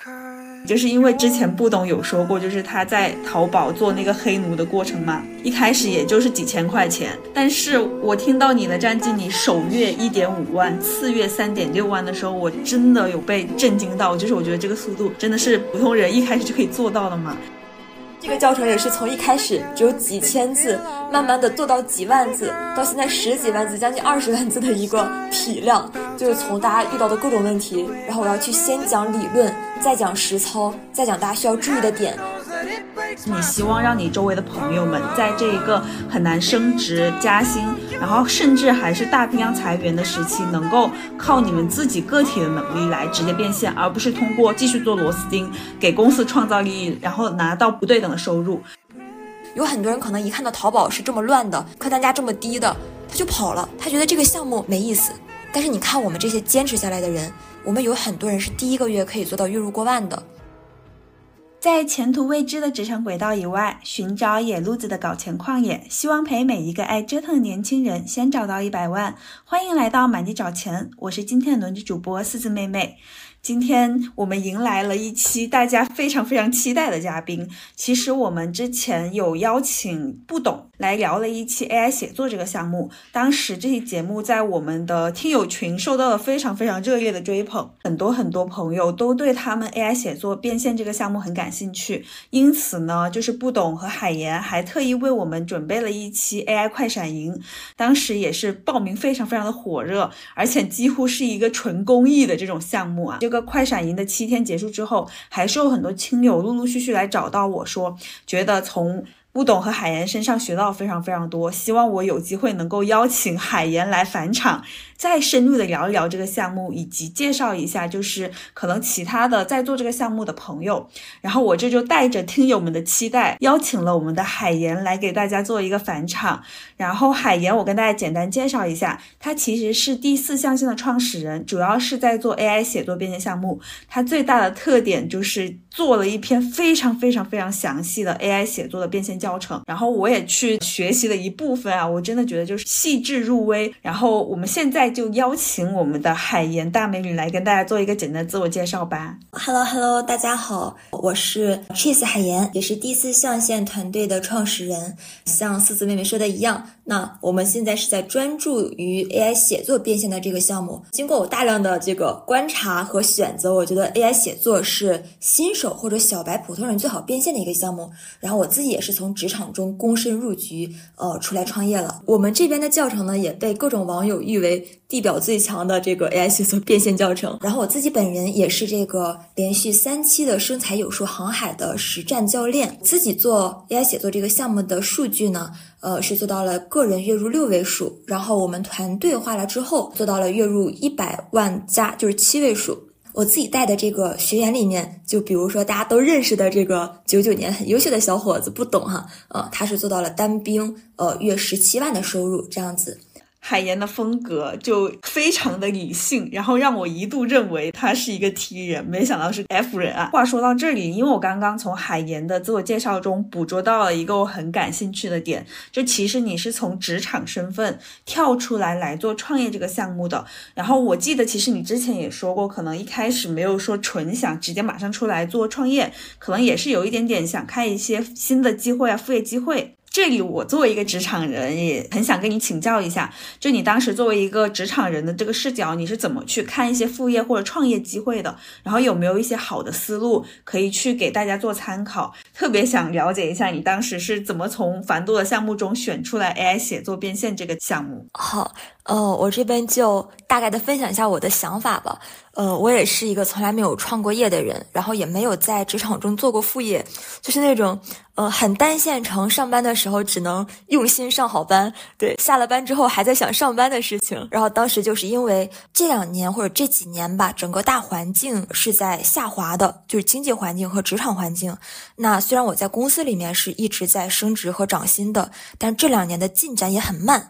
就是因为之前不懂有说过，就是他在淘宝做那个黑奴的过程嘛，一开始也就是几千块钱，但是我听到你的战绩，你首月1.5万，次月3.6万的时候，我真的有被震惊到，就是我觉得这个速度真的是普通人一开始就可以做到的嘛。 这个教程也是从一开始只有几千字，慢慢的做到几万字，到现在10几万字，将近20万字的一个体量，就是从大家遇到的各种问题，然后我要去先讲理论，再讲实操，再讲大家需要注意的点。 你希望让你周围的朋友们在这一个很难升职加薪，然后甚至还是大批量裁员的时期，能够靠你们自己个体的能力来直接变现，而不是通过继续做螺丝钉给公司创造利益，然后拿到不对等的收入。 有很多人可能一看到淘宝是这么乱的，客单价这么低的，他就跑了，他觉得这个项目没意思。但是你看我们这些坚持下来的人，我们有很多人是第1个月可以做到月入过万的。 在前途未知的职场轨道以外，寻找野路子的搞钱旷野，希望陪每一个爱折腾的年轻人先找到100万。欢迎来到满地找钱，我是今天的轮值主播四字妹妹。今天我们迎来了一期大家非常非常期待的嘉宾。其实我们之前有邀请不懂来聊了一期 AI 写作这个项目，当时这期节目在我们的听友群受到了非常非常热烈的追捧，很多朋友都对他们 AI 写作变现这个项目很感兴趣，因此呢，就是不懂和海岩还特意为我们准备了一期 AI 快闪营，当时也是报名非常非常的火热，而且几乎是一个纯公益的这种项目啊。这个快闪营的7天结束之后，还是有很多亲友陆陆续续来找到我说，觉得从不懂和海岩身上学到非常非常多，希望我有机会能够邀请海岩来返场，再深入的聊一聊这个项目，以及介绍一下就是可能其他的在做这个项目的朋友。然后我这就带着听友们的期待，邀请了我们的海岩来给大家做一个返场。然后海岩我跟大家简单介绍一下，他其实是第4象限的创始人，主要是在做 AI 写作变现项目。他最大的特点就是做了一篇非常非常非常详细的 AI 写作的变现教程，然后我也去学习了一部分啊，我真的觉得就是细致入微。然后我们现在就邀请我们的海岩大美女来跟大家做一个简单的自我介绍吧。 Hello， 大家好，我是 Cheese 海岩，也是第4象限团队的创始人。像四字妹妹说的一样，那我们现在是在专注于 AI 写作变现的这个项目。经过我大量的这个观察和选择，我觉得 AI 写作是新手或者小白普通人最好变现的一个项目。然后我自己也是从职场中躬身入局，出来创业了。我们这边的教程呢，也被各种网友誉为地表最强的这个 AI 写作变现教程。然后我自己本人也是这个连续3期的生财有术航海的实战教练，自己做 AI 写作这个项目的数据呢，是做到了个人月入6位数，然后我们团队化了之后做到了月入100万加，就是7位数。我自己带的这个学员里面，就比如说大家都认识的这个99年很优秀的小伙子不懂哈，他是做到了单兵月17万的收入这样子。 海岩的风格就非常的理性，然后让我一度认为他是一个 T 人，没想到是 F 人啊。话说到这里，因为我刚刚从海岩的自我介绍中捕捉到了一个我很感兴趣的点，就其实你是从职场身份跳出来做创业这个项目的。然后我记得其实你之前也说过，可能一开始没有说纯想直接马上出来做创业，可能也是有一点点想看一些新的机会啊，副业机会。这里我作为一个职场人也很想跟你请教一下，就你当时作为一个职场人的这个视角，你是怎么去看一些副业或者创业机会的，然后有没有一些好的思路可以去给大家做参考。特别想了解一下你当时是怎么从繁多的项目中选出来 AI 写作变现这个项目。 好，我这边就大概的分享一下我的想法吧。我也是一个从来没有创过业的人，然后也没有在职场中做过副业，就是那种很单线程，上班的时候只能用心上好班，对，下了班之后还在想上班的事情。然后当时就是因为这2年或者这几年吧，整个大环境是在下滑的，就是经济环境和职场环境。那虽然我在公司里面是一直在升职和涨薪的，但这2年的进展也很慢。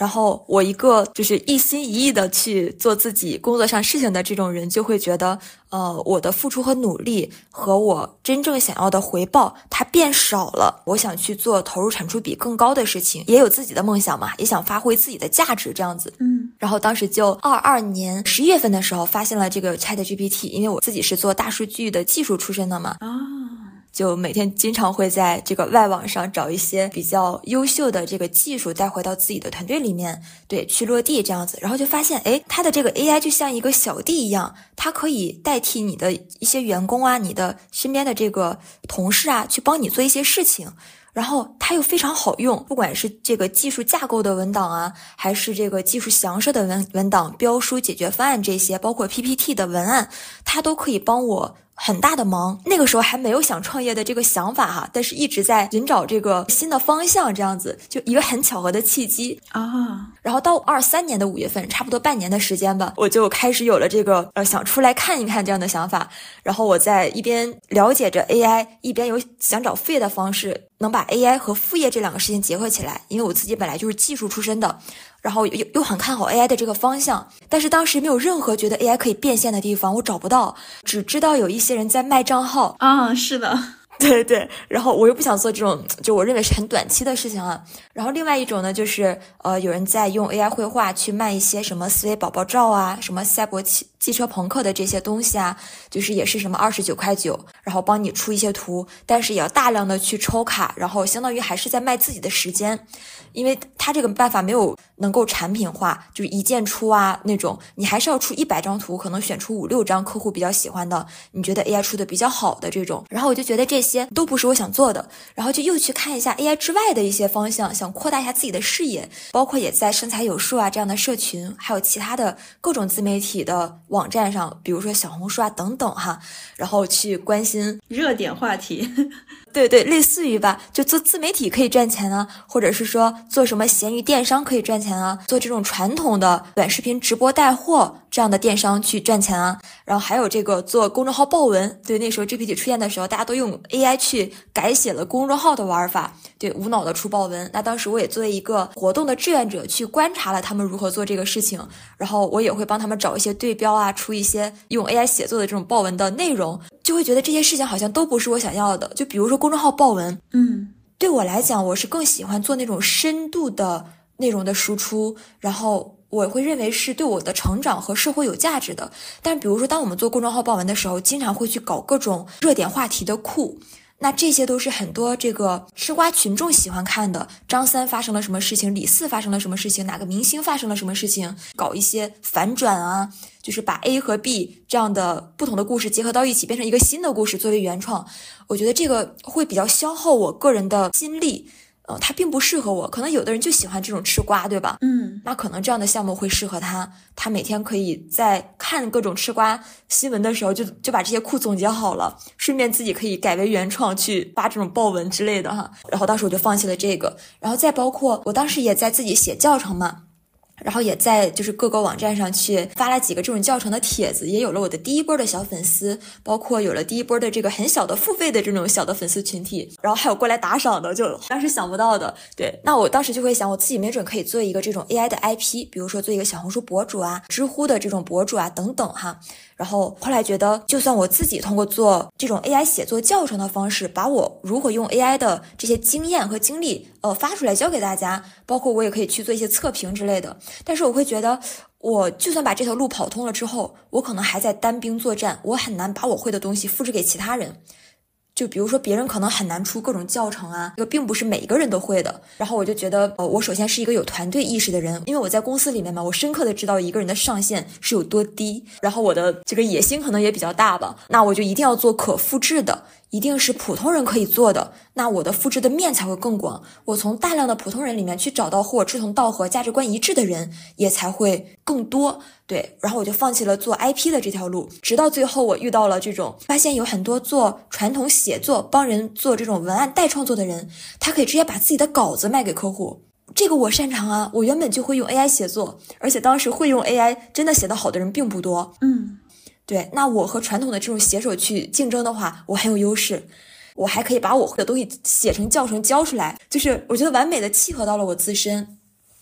然后我一个就是一心一意的去做自己工作上事情的这种人，就会觉得我的付出和努力和我真正想要的回报它变少了。我想去做投入产出比更高的事情，也有自己的梦想嘛，也想发挥自己的价值这样子。然后当时就22年11月份的时候发现了这个 ChatGPT， 因为我自己是做大数据的技术出身的嘛。就每天经常会在这个外网上找一些比较优秀的这个技术带回到自己的团队里面，对，去落地这样子。然后就发现，它的这个 AI 就像一个小弟一样，它可以代替你的一些员工啊，你的身边的这个同事啊，去帮你做一些事情。然后它又非常好用，不管是这个技术架构的文档啊，还是这个技术详设的文档、标书、解决方案这些，包括 PPT 的文案，它都可以帮我很大的忙。那个时候还没有想创业的这个想法哈，但是一直在寻找这个新的方向，这样子就一个很巧合的契机啊。然后到23年的5月份，差不多半年的时间吧，我就开始有了这个想出来看一看这样的想法。然后我在一边了解着 AI， 一边有想找副业的方式，能把 AI 和副业这两个事情结合起来。因为我自己本来就是技术出身的，然后又很看好 AI 的这个方向，但是当时没有任何觉得 AI 可以变现的地方，我找不到，只知道有一些人在卖账号啊，是的。 对对，然后我又不想做这种就我认为是很短期的事情啊。然后另外一种呢，就是有人在用 AI 绘画去卖一些什么思维宝宝照啊，什么赛博汽车朋克的这些东西啊，就是也是什么29.9块，然后帮你出一些图，但是也要大量的去抽卡，然后相当于还是在卖自己的时间。因为它这个办法没有能够产品化，就是一键出啊那种，你还是要出100张图，可能选出5-6张客户比较喜欢的，你觉得 AI 出的比较好的这种。然后我就觉得这些都不是我想做的，然后就又去看一下 AI 之外的一些方向，想扩大一下自己的视野，包括也在生财有术啊这样的社群，还有其他的各种自媒体的网站上，比如说小红书啊等等哈，然后去关心热点话题。 对对，类似于吧，就做自媒体可以赚钱啊，或者是说做什么闲鱼电商可以赚钱啊，做这种传统的短视频直播带货这样的电商去赚钱啊，然后还有这个做公众号爆文。对，那时候 GPT 出现的时候，大家都用 AI 去改写了公众号的玩法，对，无脑的出爆文。那当时我也作为一个活动的志愿者去观察了他们如何做这个事情，然后我也会帮他们找一些对标啊，出一些用 AI 写作的这种爆文的内容，就会觉得这些事情好像都不是我想要的。就比如说公众号爆文，对我来讲，我是更喜欢做那种深度的内容的输出，然后我会认为是对我的成长和社会有价值的。但比如说当我们做公众号爆文的时候，经常会去搞各种热点话题的库，那这些都是很多这个吃瓜群众喜欢看的，张三发生了什么事情，李四发生了什么事情，哪个明星发生了什么事情，搞一些反转啊，就是把 A 和 B 这样的不同的故事结合到一起，变成一个新的故事作为原创。我觉得这个会比较消耗我个人的心力，它并不适合我。可能有的人就喜欢这种吃瓜，对吧？那可能这样的项目会适合他每天可以在看各种吃瓜新闻的时候就把这些库总结好了，顺便自己可以改为原创去发这种爆文之类的哈。然后当时我就放弃了这个，然后再包括我当时也在自己写教程嘛，然后也在就是各个网站上去发了几个这种教程的帖子，也有了我的第一波的小粉丝，包括有了第一波的这个很小的付费的这种小的粉丝群体，然后还有过来打赏的，就当时想不到的。对，那我当时就会想，我自己没准可以做一个这种 AI 的 IP， 比如说做一个小红书博主啊、知乎的这种博主啊等等哈。然后后来觉得，就算我自己通过做这种 AI 写作教程的方式，把我如何用 AI 的这些经验和经历发出来教给大家，包括我也可以去做一些测评之类的，但是我会觉得，我就算把这条路跑通了之后，我可能还在单兵作战，我很难把我会的东西复制给其他人。就比如说别人可能很难出各种教程啊，这个并不是每一个人都会的。然后我就觉得我首先是一个有团队意识的人，因为我在公司里面嘛，我深刻的知道一个人的上限是有多低，然后我的这个野心可能也比较大吧，那我就一定要做可复制的，一定是普通人可以做的，那我的复制的面才会更广，我从大量的普通人里面去找到和我志同道合、价值观一致的人也才会更多。对，然后我就放弃了做 IP 的这条路，直到最后我遇到了这种，发现有很多做传统写作、帮人做这种文案代创作的人，他可以直接把自己的稿子卖给客户。这个我擅长啊，我原本就会用 AI 写作，而且当时会用 AI 真的写得好的人并不多。对，那我和传统的这种写手去竞争的话，我很有优势，我还可以把我会的东西写成教程教出来，就是我觉得完美的契合到了我自身。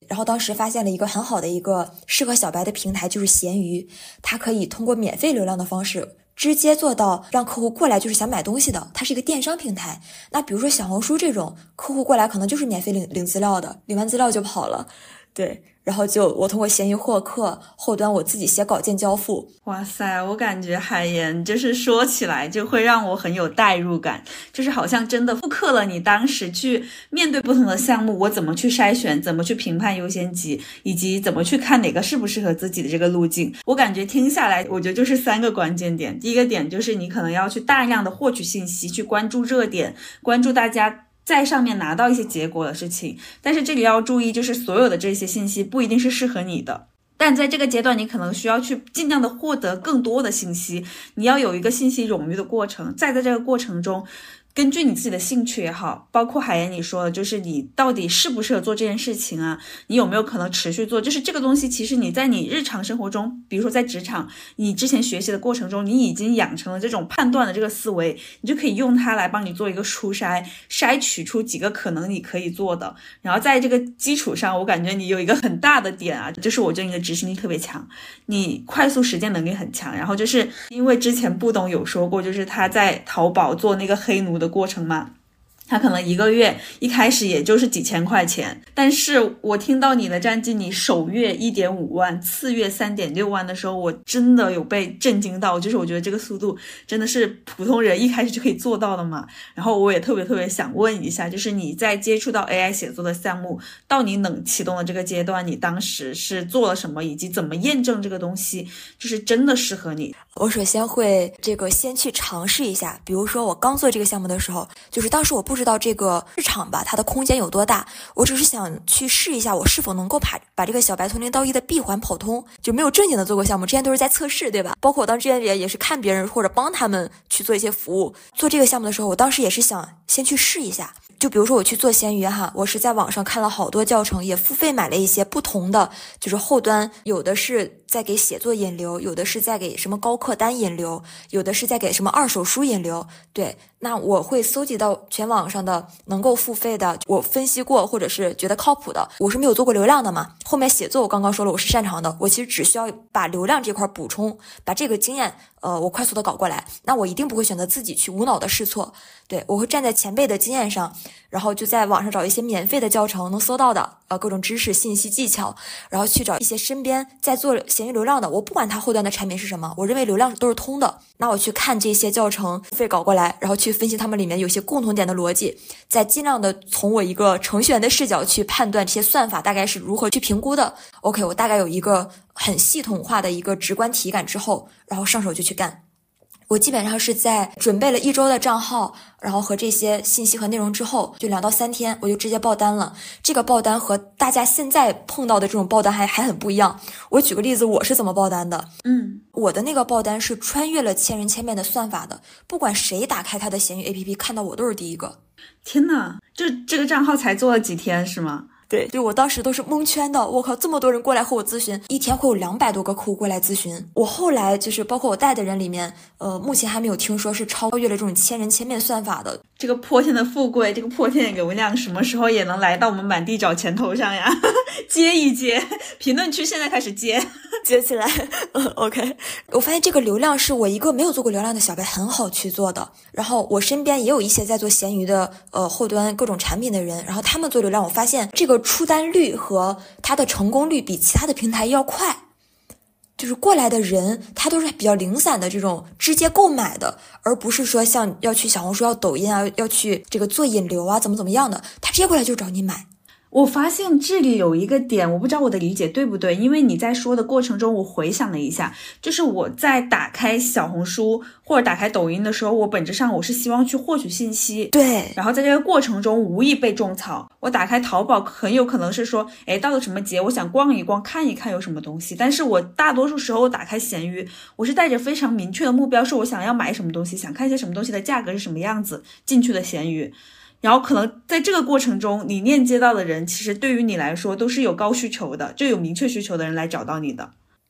然后当时发现了一个很好的一个适合小白的平台，就是闲鱼，它可以通过免费流量的方式直接做到让客户过来就是想买东西的，它是一个电商平台。那比如说小红书这种，客户过来可能就是免费领资料的，领完资料就跑了。对，然后我通过闲鱼获客，后端我自己写稿件交付。 哇塞，我感觉海岩就是说起来就会让我很有代入感，就是好像真的复刻了你当时去面对不同的项目，我怎么去筛选，怎么去评判优先级，以及怎么去看哪个适不适合自己的这个路径。我感觉听下来，我觉得就是3个关键点。第一个点就是你可能要去大量的获取信息，去关注热点，关注大家在上面拿到一些结果的事情，但是这里要注意，就是所有的这些信息不一定是适合你的，但在这个阶段你可能需要去尽量的获得更多的信息，你要有一个信息冗余的过程，在这个过程中根据你自己的兴趣也好，包括海岩你说的，就是你到底适不适合做这件事情啊，你有没有可能持续做，就是这个东西其实你在你日常生活中，比如说在职场，你之前学习的过程中，你已经养成了这种判断的这个思维，你就可以用它来帮你做一个初筛，筛取出几个可能你可以做的，然后在这个基础上，我感觉你有一个很大的点啊，就是我觉得你的执行力特别强，你快速实践能力很强，然后就是因为之前不懂有说过，就是他在淘宝做那个黑奴的过程嘛，他可能1个月一开始也就是几千块钱，但是我听到你的战绩，你首月1.5万，次月3.6万的时候，我真的有被震惊到，就是我觉得这个速度真的是普通人一开始就可以做到的嘛。然后我也特别想问一下，就是你在接触到 AI 写作的项目，到你冷启动的这个阶段，你当时是做了什么，以及怎么验证这个东西就是真的适合你？ 我首先会先去尝试一下，比如说我刚做这个项目的时候，就是当时我不知道这个市场吧，它的空间有多大，我只是想去试一下我是否能够把这个小白从0到1的闭环跑通，就没有正经的做过项目，之前都是在测试，对吧？包括我当时之前也是看别人或者帮他们去做一些服务。做这个项目的时候，我当时也是想先去试一下，就比如说我去做闲鱼哈，我是在网上看了好多教程，也付费买了一些不同的，就是后端有的是在给写作引流，有的是在给什么高客单引流，有的是在给什么二手书引流。对，那我会搜集到全网上的能够付费的，我分析过或者是觉得靠谱的，我是没有做过流量的嘛。后面写作我刚刚说了我是擅长的，我其实只需要把流量这块补充，把这个经验我快速的搞过来，那我一定不会选择自己去无脑的试错。对，我会站在前辈的经验上，然后就在网上找一些免费的教程能搜到的各种知识信息技巧，然后去找一些身边在做闲鱼流量的，我不管他后端的产品是什么，我认为流量都是通的，那我去看这些教程付费搞过来，然后去分析他们里面有些共同点的逻辑，再尽量的从我一个程序员的视角去判断这些算法大概是如何去评估的。 OK， 我大概有一个很系统化的一个直观体感之后，然后上手就去干。我基本上是在准备了1周的账号，然后和这些信息和内容之后，就2到3天我就直接爆单了。这个爆单和大家现在碰到的这种爆单还很不一样。我举个例子，我是怎么爆单的？我的那个爆单是穿越了千人千面的算法的，不管谁打开他的闲鱼 APP 看到我都是第一个。 天哪，这个账号才做了几天是吗？ 对，就我当时都是蒙圈的，我靠，这么多人过来和我咨询，一天会有200多个客户过来咨询。我后来就是包括我带的人里面，目前还没有听说是超越了这种千人千面算法的。 这个破天的富贵，这个破天的流量，什么时候也能来到我们满地找钱头上呀？接一接，评论区现在开始接起来。OK， 我发现这个流量是我一个没有做过流量的小白很好去做的。然后我身边也有一些在做闲鱼的后端各种产品的人，然后他们做流量，我发现这个出单率和它的成功率比其他的平台要快。就是过来的人他都是比较零散的这种直接购买的，而不是说像要去小红书要抖音啊，要去这个做引流啊怎么样的，他直接过来就找你买。 我发现这里有一个点，我不知道我的理解对不对，因为你在说的过程中我回想了一下，就是我在打开小红书或者打开抖音的时候，我本质上我是希望去获取信息， 对， 然后在这个过程中无意被种草。我打开淘宝很有可能是说，到了什么节我想逛一逛看一看有什么东西，但是我大多数时候打开闲鱼，我是带着非常明确的目标，是我想要买什么东西，想看一些什么东西的价格是什么样子进去的闲鱼。然后可能在这个过程中，你链接到的人其实对于你来说都是有高需求的，就有明确需求的人来找到你的。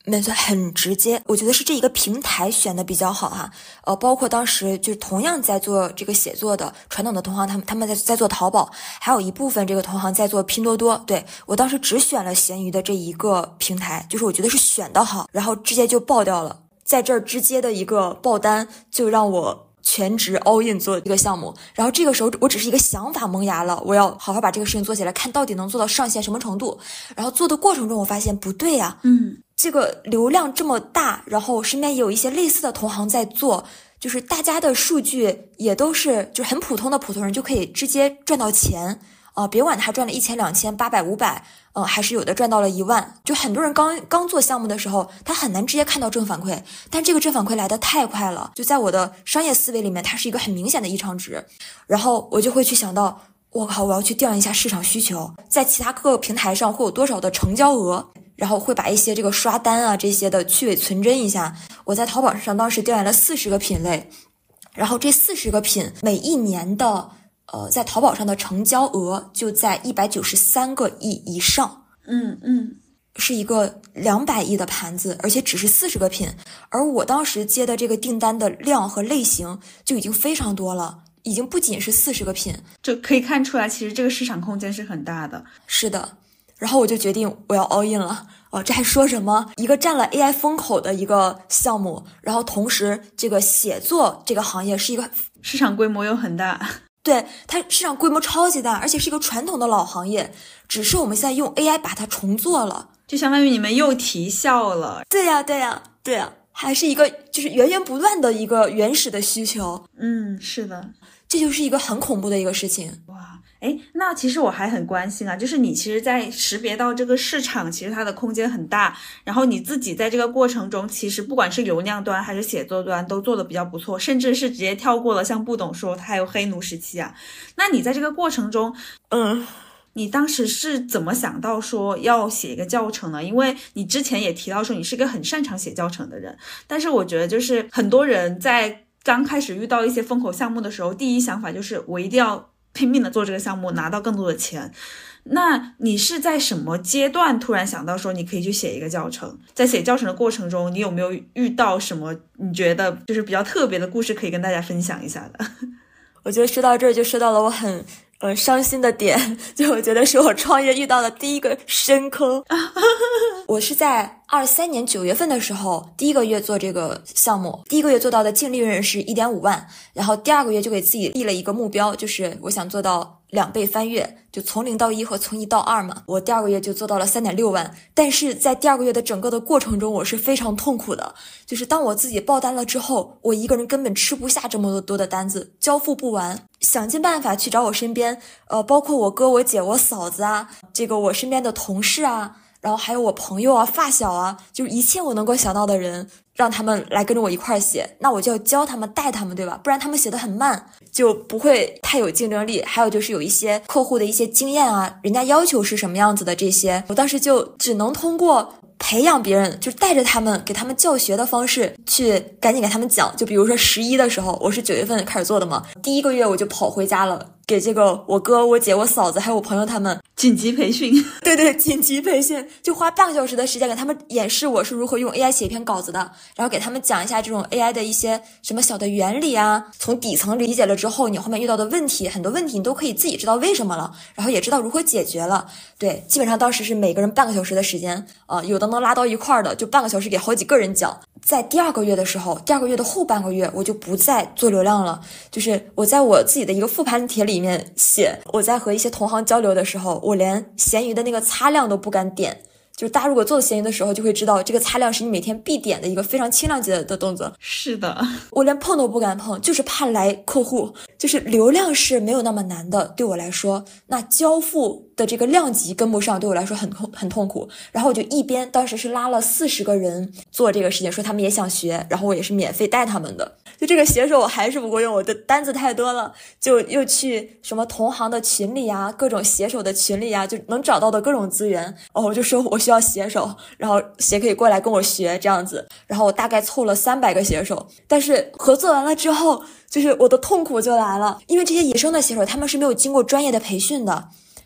没错，很直接。我觉得是这一个平台选的比较好哈。包括当时就是同样在做这个写作的传统的同行，他们在做淘宝，还有一部分这个同行在做拼多多。对，我当时只选了闲鱼的这一个平台，就是我觉得是选的好，然后直接就爆掉了。在这儿直接的一个爆单，就让我全职 all in 做这个项目。然后这个时候我只是一个想法萌芽了，我要好好把这个事情做起来，看到底能做到上线什么程度。然后做的过程中我发现不对呀，这个流量这么大，然后身边也有一些类似的同行在做，就是大家的数据也都是就是很普通的普通人就可以直接赚到钱别管他赚了1000、2000、800、500，还是有的赚到了1万。就很多人刚做项目的时候，他很难直接看到正反馈，但这个正反馈来得太快了，就在我的商业思维里面，它是一个很明显的异常值。然后我就会去想到，我靠，我要去调研一下市场需求，在其他各个平台上会有多少的成交额，然后会把一些这个刷单啊这些的去伪存真一下。我在淘宝上当时调研了40个品类，然后这40个品每一年的在淘宝上的成交额就在193个亿以上，是一个200亿的盘子，而且只是40个品，而我当时接的这个订单的量和类型就已经非常多了，已经不仅是40个品， 这可以看出来，其实这个市场空间是很大的。 是的，然后我就决定我要 all in 了。这还说什么？一个占了 AI 风口的一个项目，然后同时这个写作这个行业是一个市场规模又很大。 对，它市场规模超级大，而且是一个传统的老行业，只是我们现在用 AI 把它重做了， 就相当于你们又提效了。 对呀，还是一个就是源源不断的一个原始的需求。 是的， 这就是一个很恐怖的一个事情。 哇，那其实我还很关心啊，就是你其实在识别到这个市场其实它的空间很大，然后你自己在这个过程中其实不管是流量端还是写作端都做得比较不错，甚至是直接跳过了像不懂说它还有黑奴时期啊。那你在这个过程中你当时是怎么想到说要写一个教程呢？因为你之前也提到说你是个很擅长写教程的人，但是我觉得就是很多人在刚开始遇到一些风口项目的时候，第一想法就是我一定要拼命的做这个项目，拿到更多的钱。那你是在什么阶段突然想到说你可以去写一个教程？在写教程的过程中，你有没有遇到什么你觉得就是比较特别的故事可以跟大家分享一下的？ 我觉得说到这儿就说到了我很伤心的点，就我觉得是我创业遇到的第一个深坑。我是在23年9月份的时候第一个月做这个项目，第一个月做到的净利润是1.5万，然后第2个月就给自己立了一个目标，就是我想做到2倍翻越，就从0到1和从1到2嘛。我第2个月就做到了3.6万，但是在第2个月的整个的过程中我是非常痛苦的，就是当我自己爆单了之后，我一个人根本吃不下这么多的单子，交付不完，想尽办法去找我身边包括我哥我姐我嫂子啊，这个我身边的同事啊，然后还有我朋友啊发小啊，就是一切我能够想到的人，让他们来跟着我一块写，那我就要教他们带他们，对吧？不然他们写得很慢，就不会太有竞争力。还有就是有一些客户的一些经验啊，人家要求是什么样子的，这些我当时就只能通过培养别人，就带着他们给他们教学的方式去赶紧给他们讲。就比如说11的时候，我是9月份开始做的嘛，第1个月我就跑回家了，给这个我哥我姐我嫂子还有我朋友他们紧急培训。 对，紧急培训，就花半个小时的时间给他们演示我是如何用 AI 写一篇稿子的，然后给他们讲一下这种 AI 的一些什么小的原理啊，从底层理解了之后，你后面遇到的问题，很多问题你都可以自己知道为什么了，然后也知道如何解决了。对，基本上当时是每个人半个小时的时间有的能拉到一块儿的，就半个小时给好几个人讲。在第2个月的时候，第2个月的后半个月我就不再做流量了，就是我在我自己的一个复盘帖里面写，我在和一些同行交流的时候，我连闲鱼的那个擦亮都不敢点。就是大家如果做闲鱼的时候就会知道，这个擦亮是你每天必点的一个非常轻量级的动作。 是的， 我连碰都不敢碰，就是怕来客户。就是流量是没有那么难的，对我来说，那交付的这个量级跟不上，对我来说很痛苦。然后我就一边当时是拉了40个人做这个事情，说他们也想学，然后我也是免费带他们的。就这个写手我还是不够用，我的单子太多了，就又去什么同行的群里啊，各种写手的群里啊，就能找到的各种资源。我就说我需要写手，然后谁可以过来跟我学这样子。然后我大概凑了300个写手，但是合作完了之后，就是我的痛苦就来了，因为这些野生的写手他们是没有经过专业的培训的。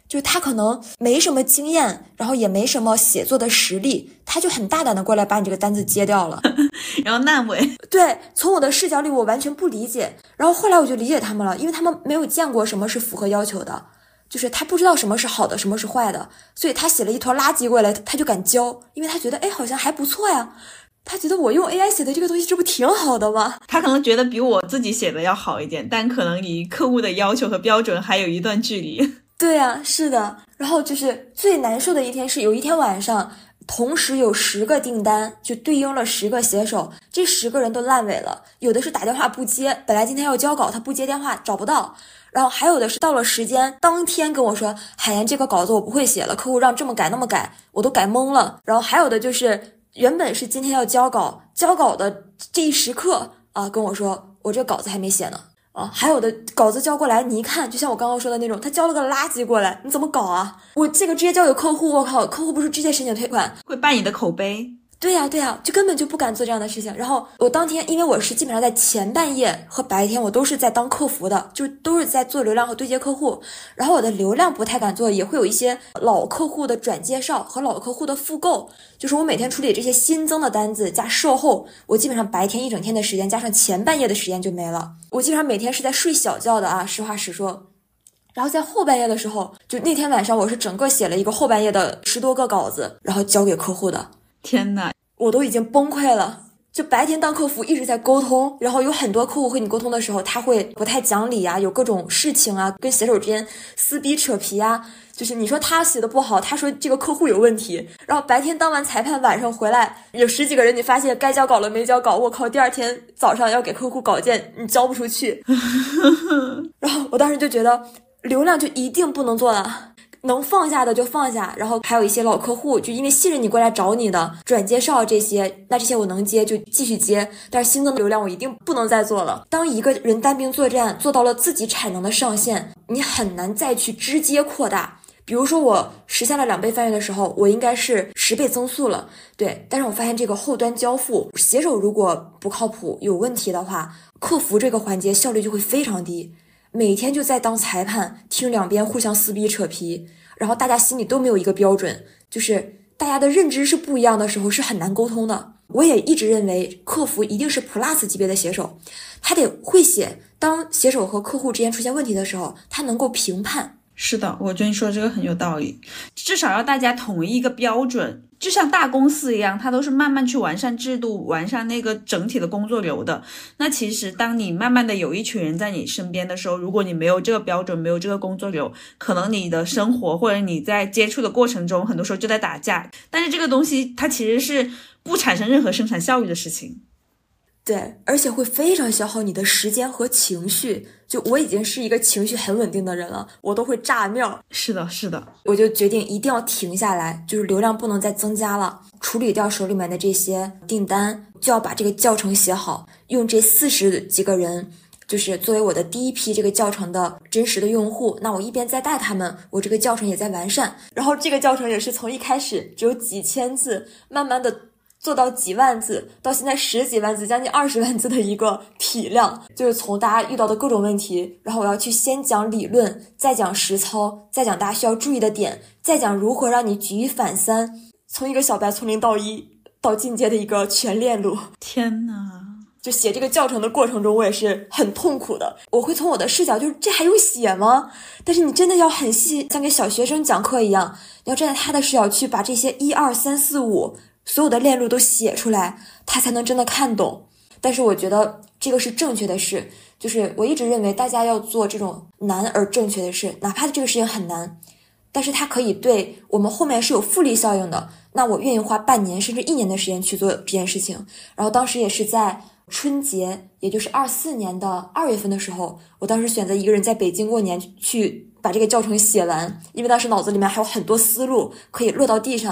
就是他可能没什么经验，然后也没什么写作的实力，他就很大胆的过来把你这个单子接掉了。 然后烂尾。 对，从我的视角里我完全不理解，然后后来我就理解他们了，因为他们没有见过什么是符合要求的，就是他不知道什么是好的，什么是坏的，所以他写了一坨垃圾过来，他就敢交，因为他觉得好像还不错呀，他觉得我用 AI 写的这个东西这不挺好的吗？ 他可能觉得比我自己写的要好一点，但可能离客户的要求和标准还有一段距离。 对啊，是的。然后就是最难受的一天是有一天晚上，同时有10个订单，就对应了10个写手，这10个人都烂尾了，有的是打电话不接，本来今天要交稿他不接电话找不到，然后还有的是到了时间当天跟我说，海岩这个稿子我不会写了，客户让这么改那么改，我都改懵了。然后还有的就是原本是今天要交稿的这一时刻跟我说我这稿子还没写呢。还有的稿子交过来，你一看就像我刚刚说的那种，他交了个垃圾过来，你怎么搞啊？我这个直接交给客户，我靠，客户不是直接申请退款， 会败你的口碑。 对呀，就根本就不敢做这样的事情。然后我当天，因为我是基本上在前半夜和白天我都是在当客服的，就都是在做流量和对接客户。然后我的流量不太敢做，也会有一些老客户的转介绍和老客户的复购，就是我每天处理这些新增的单子加售后，我基本上白天一整天的时间加上前半夜的时间就没了。我基本上每天是在睡小觉的啊，实话实说。然后在后半夜的时候，就那天晚上我是整个写了一个后半夜的10多个稿子，然后交给客户的。 天哪， 我都已经崩溃了。就白天当客服一直在沟通，然后有很多客户和你沟通的时候，他会不太讲理啊，有各种事情啊，跟写手之间撕逼扯皮啊，就是你说他写的不好，他说这个客户有问题，然后白天当完裁判，晚上回来有10几个人，你发现该交稿了没交稿，我靠，第二天早上要给客户稿件，你交不出去。然后我当时就觉得流量就一定不能做了，能放下的就放下，然后还有一些老客户就因为信任你过来找你的转介绍这些，那这些我能接就继续接，但是新增的流量我一定不能再做了。当一个人单兵作战做到了自己产能的上限，你很难再去直接扩大。比如说我实现了2倍翻阅的时候，我应该是10倍增速了，对，但是我发现这个后端交付写手如果不靠谱有问题的话，客服这个环节效率就会非常低，每天就在当裁判，听两边互相撕逼扯皮，然后大家心里都没有一个标准，就是大家的认知是不一样的时候是很难沟通的。我也一直认为客服一定是 Plus 级别的写手，他得会写，当写手和客户之间出现问题的时候，他能够评判。 是的，我觉得你说这个很有道理，至少要大家统一一个标准，就像大公司一样，它都是慢慢去完善制度，完善那个整体的工作流的。那其实当你慢慢的有一群人在你身边的时候，如果你没有这个标准，没有这个工作流，可能你的生活或者你在接触的过程中，很多时候就在打架，但是这个东西它其实是不产生任何生产效益的事情。 对，而且会非常消耗你的时间和情绪。就我已经是一个情绪很稳定的人了，我都会炸庙。 是的，是的， 我就决定一定要停下来，就是流量不能再增加了，处理掉手里面的这些订单，就要把这个教程写好，用这40几个人就是作为我的第一批这个教程的真实的用户。那我一边在带他们，我这个教程也在完善，然后这个教程也是从一开始只有几千字，慢慢的做到几万字，到现在10几万字，将近20万字的一个体量，就是从大家遇到的各种问题，然后我要去先讲理论，再讲实操，再讲大家需要注意的点，再讲如何让你举一反三，从一个小白从0到1到进阶的一个全链路。 天哪！ 就写这个教程的过程中，我也是很痛苦的。我会从我的视角，就是这还用写吗？但是你真的要很细，像给小学生讲课一样，你要站在他的视角去把这些1、2、3、4、5所有的链路都写出来，他才能真的看懂。但是我觉得这个是正确的事，就是我一直认为大家要做这种难而正确的事，哪怕这个事情很难，但是它可以对我们后面是有复利效应的，那我愿意花半年甚至1年的时间去做这件事情。然后当时也是在春节，也就是24年的2月份的时候，我当时选择一个人在北京过年，去把这个教程写完，因为当时脑子里面还有很多思路可以落到地上的。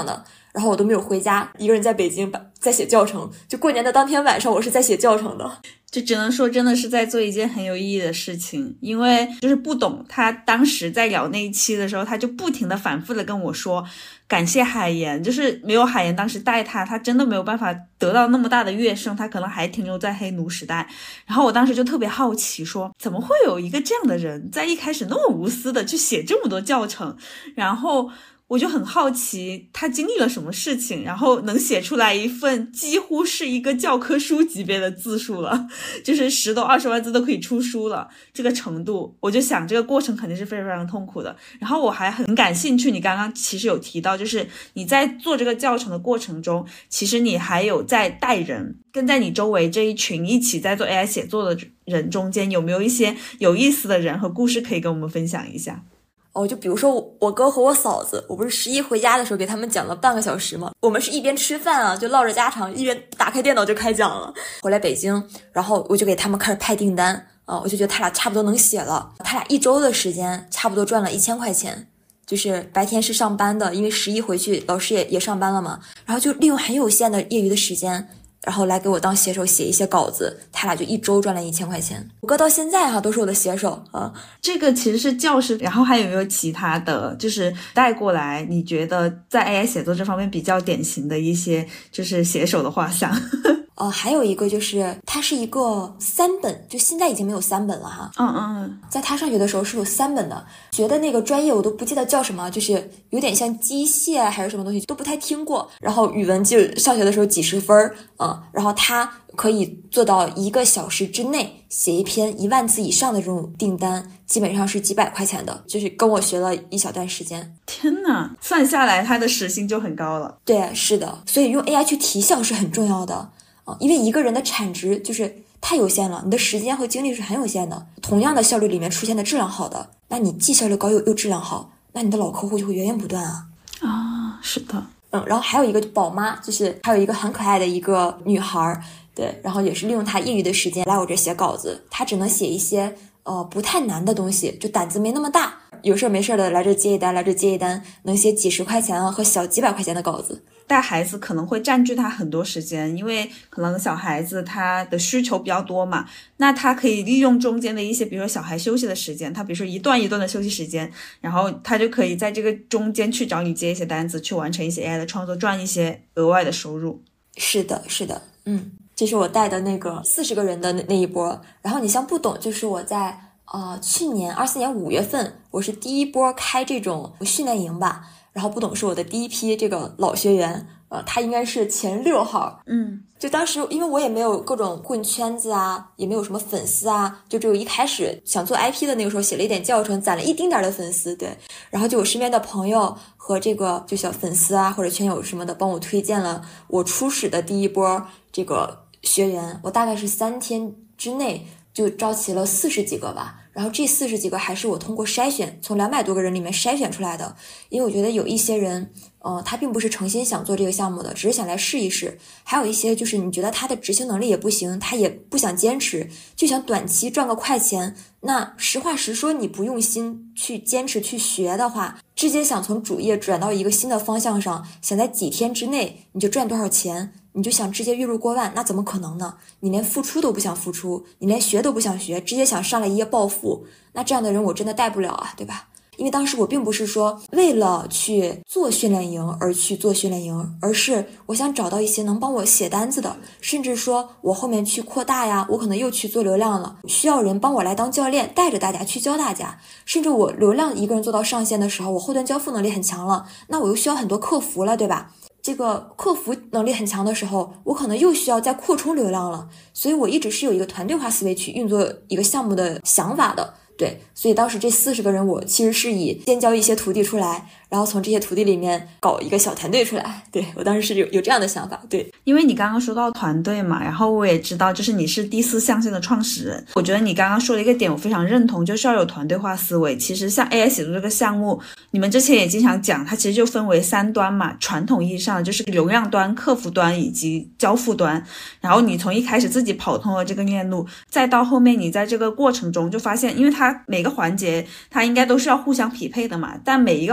然后我都没有回家，一个人在北京在写教程，就过年的当天晚上我是在写教程的。 就只能说真的是在做一件很有意义的事情。因为就是不懂，他当时在聊那一期的时候，他就不停的反复的跟我说感谢海岩，就是没有海岩当时带他真的没有办法得到那么大的跃升，他可能还停留在黑奴时代。然后我当时就特别好奇说，怎么会有一个这样的人在一开始那么无私的去写这么多教程，然后我就很好奇他经历了什么事情，然后能写出来一份几乎是一个教科书级别的字数了，就是10多20万字都可以出书了这个程度。我就想这个过程肯定是非常非常痛苦的。然后我还很感兴趣，你刚刚其实有提到，就是你在做这个教程的过程中，其实你还有在带人，跟在你周围这一群一起在做 AI 写作的人中间，有没有一些有意思的人和故事可以跟我们分享一下？ 就比如说我哥和我嫂子，我不是11回家的时候给他们讲了半个小时吗？我们是一边吃饭啊，就唠着家常，一边打开电脑就开讲了。回来北京，然后我就给他们开始派订单啊，我就觉得他俩差不多能写了，他俩1周的时间差不多赚了1000块钱。就是白天是上班的，因为11回去老师也上班了嘛，然后就利用很有限的业余的时间，然后来给我当写手写一些稿子，他俩就1周赚了1000块钱。我哥到现在都是我的写手啊。 这个其实是教师，然后还有没有其他的就是带过来你觉得在 AI 写作这方面比较典型的一些就是写手的画像？ 还有一个就是它是一个3本，就现在已经没有3本了哈。在他上学的时候是有3本的，学的那个专业我都不记得叫什么，就是有点像机械还是什么东西，都不太听过。然后语文就上学的时候几十分然后他可以做到1个小时之内写一篇1万字以上的这种订单，基本上是几百块钱的，就是跟我学了一小段时间。 天哪，算下来他的时薪就很高了。 对，是的，所以用 AI 去提效是很重要的。因为一个人的产值就是太有限了，你的时间和精力是很有限的。同样的效率里面出现的质量好的，那你既效率高又质量好，那你的老客户就会源源不断啊。 是的。 然后还有一个宝妈，就是还有一个很可爱的一个女孩，对，然后也是利用她业余的时间来我这写稿子。她只能写一些不太难的东西，就胆子没那么大，有事没事的来这接一单，能写几十块钱和小几百块钱的稿子。 带孩子可能会占据他很多时间，因为可能小孩子他的需求比较多嘛，那他可以利用中间的一些比如说小孩休息的时间，他比如说一段一段的休息时间，然后他就可以在这个中间去找你接一些单子，去完成一些 AI 的创作，赚一些额外的收入。 是的这是我带的那个40个人的那一波。然后你像不懂，就是我在去年24年5月份，我是第一波开这种训练营吧，然后不懂是我的第一批这个老学员，他应该是前6号。就当时因为我也没有各种混圈子啊，也没有什么粉丝啊，就只有一开始想做 IP 的那个时候写了一点教程，攒了一丁点的粉丝，对。然后就我身边的朋友和这个就小粉丝啊或者圈友什么的帮我推荐了我初始的第一波这个学员，我大概是3天之内就招齐了40几个吧。然后这40几个还是我通过筛选，从200多个人里面筛选出来的。因为我觉得有一些人他并不是诚心想做这个项目的，只是想来试一试。还有一些就是你觉得他的执行能力也不行，他也不想坚持，就想短期赚个快钱。那实话实说，你不用心去坚持去学的话，直接想从主业转到一个新的方向上，想在几天之内你就赚多少钱，你就想直接月入过万，那怎么可能呢？你连付出都不想付出，你连学都不想学，直接想上来一夜暴富，那这样的人我真的带不了啊，对吧？因为当时我并不是说为了去做训练营而去做训练营，而是我想找到一些能帮我写单子的，甚至说我后面去扩大呀，我可能又去做流量了，需要人帮我来当教练，带着大家去教大家。甚至我流量一个人做到上线的时候，我后端交付能力很强了，那我又需要很多客服了，对吧？这个客服能力很强的时候，我可能又需要再扩充流量了。所以我一直是有一个团队化思维去运作一个项目的想法的。对，所以当时这40个人我其实是以先教一些徒弟出来，然后从这些徒弟里面搞一个小团队出来。对，我当时是有这样的想法。对， 因为你刚刚说到团队嘛，然后我也知道就是你是第4象限的创始人，我觉得你刚刚说的一个点我非常认同，就是要有团队化思维。其实像 AI 写作这个项目，你们之前也经常讲，它其实就分为3端嘛，传统意义上就是流量端、客服端以及交付端。然后你从一开始自己跑通了这个链路，再到后面你在这个过程中就发现，因为它每个环节它应该都是要互相匹配的嘛，但每一个环节它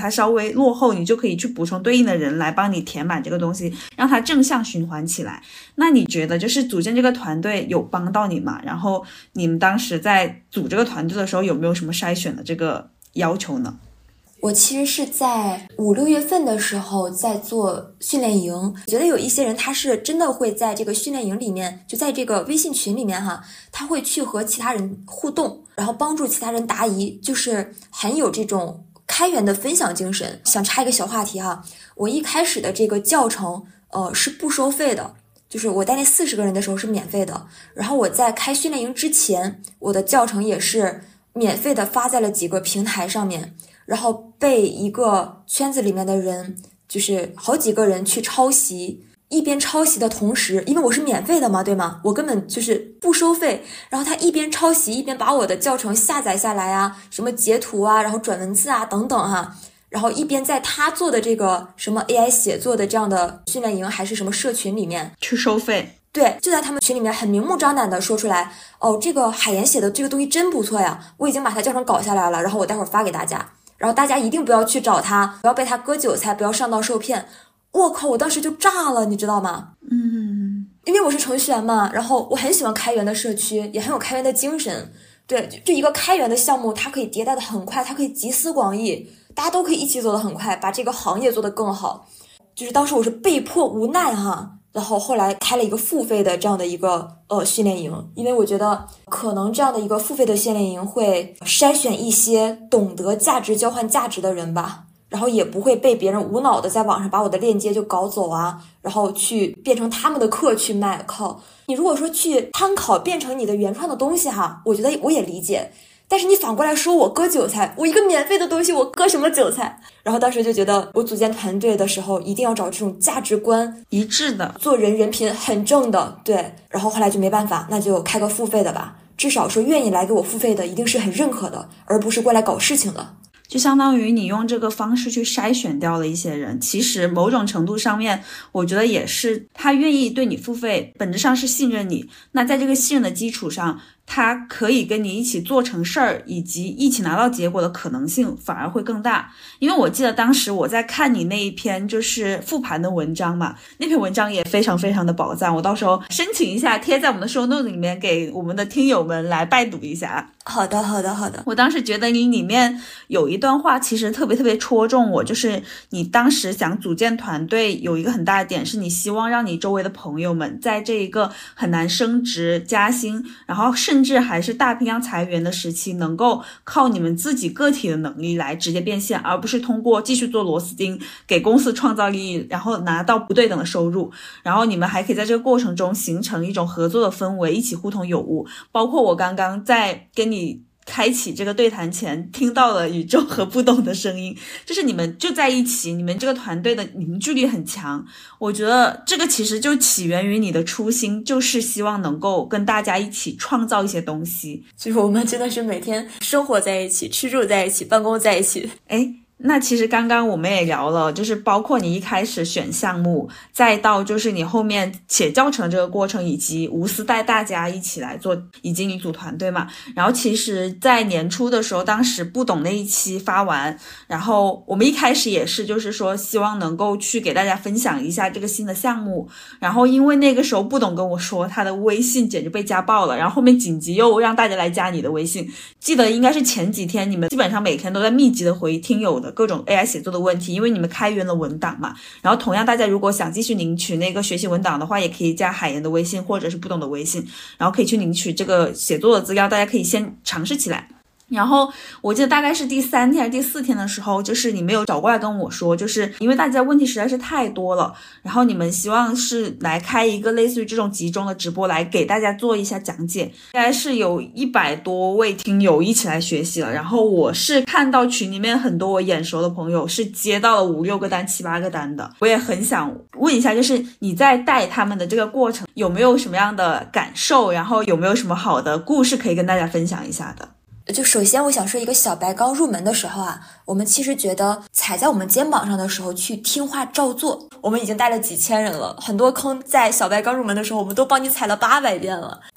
它稍微落后，你就可以去补充对应的人来帮你填满这个东西，让它正向循环起来。那你觉得就是组建这个团队有帮到你吗？然后你们当时在组这个团队的时候有没有什么筛选的这个要求呢？ 我其实是在5、6月份的时候在做训练营，觉得有一些人他是真的会在这个训练营里面，就在这个微信群里面哈，他会去和其他人互动，然后帮助其他人答疑，就是很有这种开源的分享精神。想插一个小话题哈，我一开始的这个教程是不收费的，就是我带那40个人的时候是免费的，然后我在开训练营之前，我的教程也是免费的发在了几个平台上面，然后被一个圈子里面的人，就是好几个人去抄袭，一边抄袭的同时，因为我是免费的嘛，对吗？我根本就是不收费，然后他一边抄袭一边把我的教程下载下来啊，什么截图啊，然后转文字啊等等哈，然后一边在他做的这个什么 AI 写作的这样的训练营还是什么社群里面去收费。 对，就在他们群里面很明目张胆的说出来，哦，这个海岩写的这个东西真不错呀，我已经把它教程搞下来了，然后我待会儿发给大家，然后大家一定不要去找他，不要被他割韭菜，不要上当受骗。我靠，我当时就炸了，你知道吗？因为我是程序员嘛，然后我很喜欢开源的社区，也很有开源的精神。对，就一个开源的项目，它可以迭代的很快，它可以集思广益，大家都可以一起走得很快，把这个行业做得更好。就是当时我是被迫无奈哈，然后后来开了一个付费的这样的一个训练营，因为我觉得可能这样的一个付费的训练营会筛选一些懂得价值交换价值的人吧，然后也不会被别人无脑的在网上把我的链接就搞走啊，然后去变成他们的课去卖。靠，你如果说去参考变成你的原创的东西哈，我觉得我也理解，但是你反过来说我割韭菜，我一个免费的东西我割什么韭菜？然后当时就觉得我组建团队的时候一定要找这种价值观一致的， 做人人品很正的。对，然后后来就没办法，那就开个付费的吧，至少说愿意来给我付费的一定是很认可的，而不是过来搞事情的。 就相当于你用这个方式去筛选掉了一些人，其实某种程度上面我觉得也是他愿意对你付费，本质上是信任你，那在这个信任的基础上，他可以跟你一起做成事儿，以及一起拿到结果的可能性反而会更大。因为我记得当时我在看你那一篇就是复盘的文章嘛，那篇文章也非常非常的宝藏，我到时候申请一下贴在我们的 show note 里面给我们的听友们来拜读一下。 好的好的好的。 我当时觉得你里面有一段话其实特别特别戳中我，就是你当时想组建团队有一个很大的点是你希望让你周围的朋友们在这一个很难升职加薪，然后甚至还是大批量裁员的时期，能够靠你们自己个体的能力来直接变现，而不是通过继续做螺丝钉给公司创造利益，然后拿到不对等的收入。然后你们还可以在这个过程中形成一种合作的氛围，一起互通有无。包括我刚刚在跟你开启这个对谈前听到了宇宙和不懂的声音，就是你们就在一起，你们这个团队的凝聚力很强。我觉得这个其实就起源于你的初心，就是希望能够跟大家一起创造一些东西。 就是我们真的是每天生活在一起，吃住在一起，办公在一起。 那其实刚刚我们也聊了，就是包括你一开始选项目，再到就是你后面写教程这个过程，以及无私带大家一起来做，以及你组团队嘛。然后其实在年初的时候，当时不懂那一期发完，然后我们一开始也是就是说希望能够去给大家分享一下这个新的项目，然后因为那个时候不懂跟我说他的微信简直被家暴了，然后后面紧急又让大家来加你的微信，记得应该是前几天你们基本上每天都在密集的回听友的各种 AI 写作的问题，因为你们开源了文档嘛。然后同样大家如果想继续领取那个学习文档的话，也可以加海岩的微信或者是不懂的微信，然后可以去领取这个写作的资料，大家可以先尝试起来。然后我记得大概是第3天还是第4天的时候，就是你没有找过来跟我说，就是因为大家问题实在是太多了，然后你们希望是来开一个类似于这种集中的直播来给大家做一下讲解，应该是有100多位听友一起来学习了。然后我是看到群里面很多我眼熟的朋友是接到了5、6个单、7、8个单的，我也很想问一下，就是你在带他们的这个过程有没有什么样的感受，然后有没有什么好的故事可以跟大家分享一下的？ 就首先我想说，一个小白刚入门的时候啊，我们其实觉得踩在我们肩膀上的时候去听话照做，我们已经带了几千人了，很多坑在小白刚入门的时候我们都帮你踩了800遍了。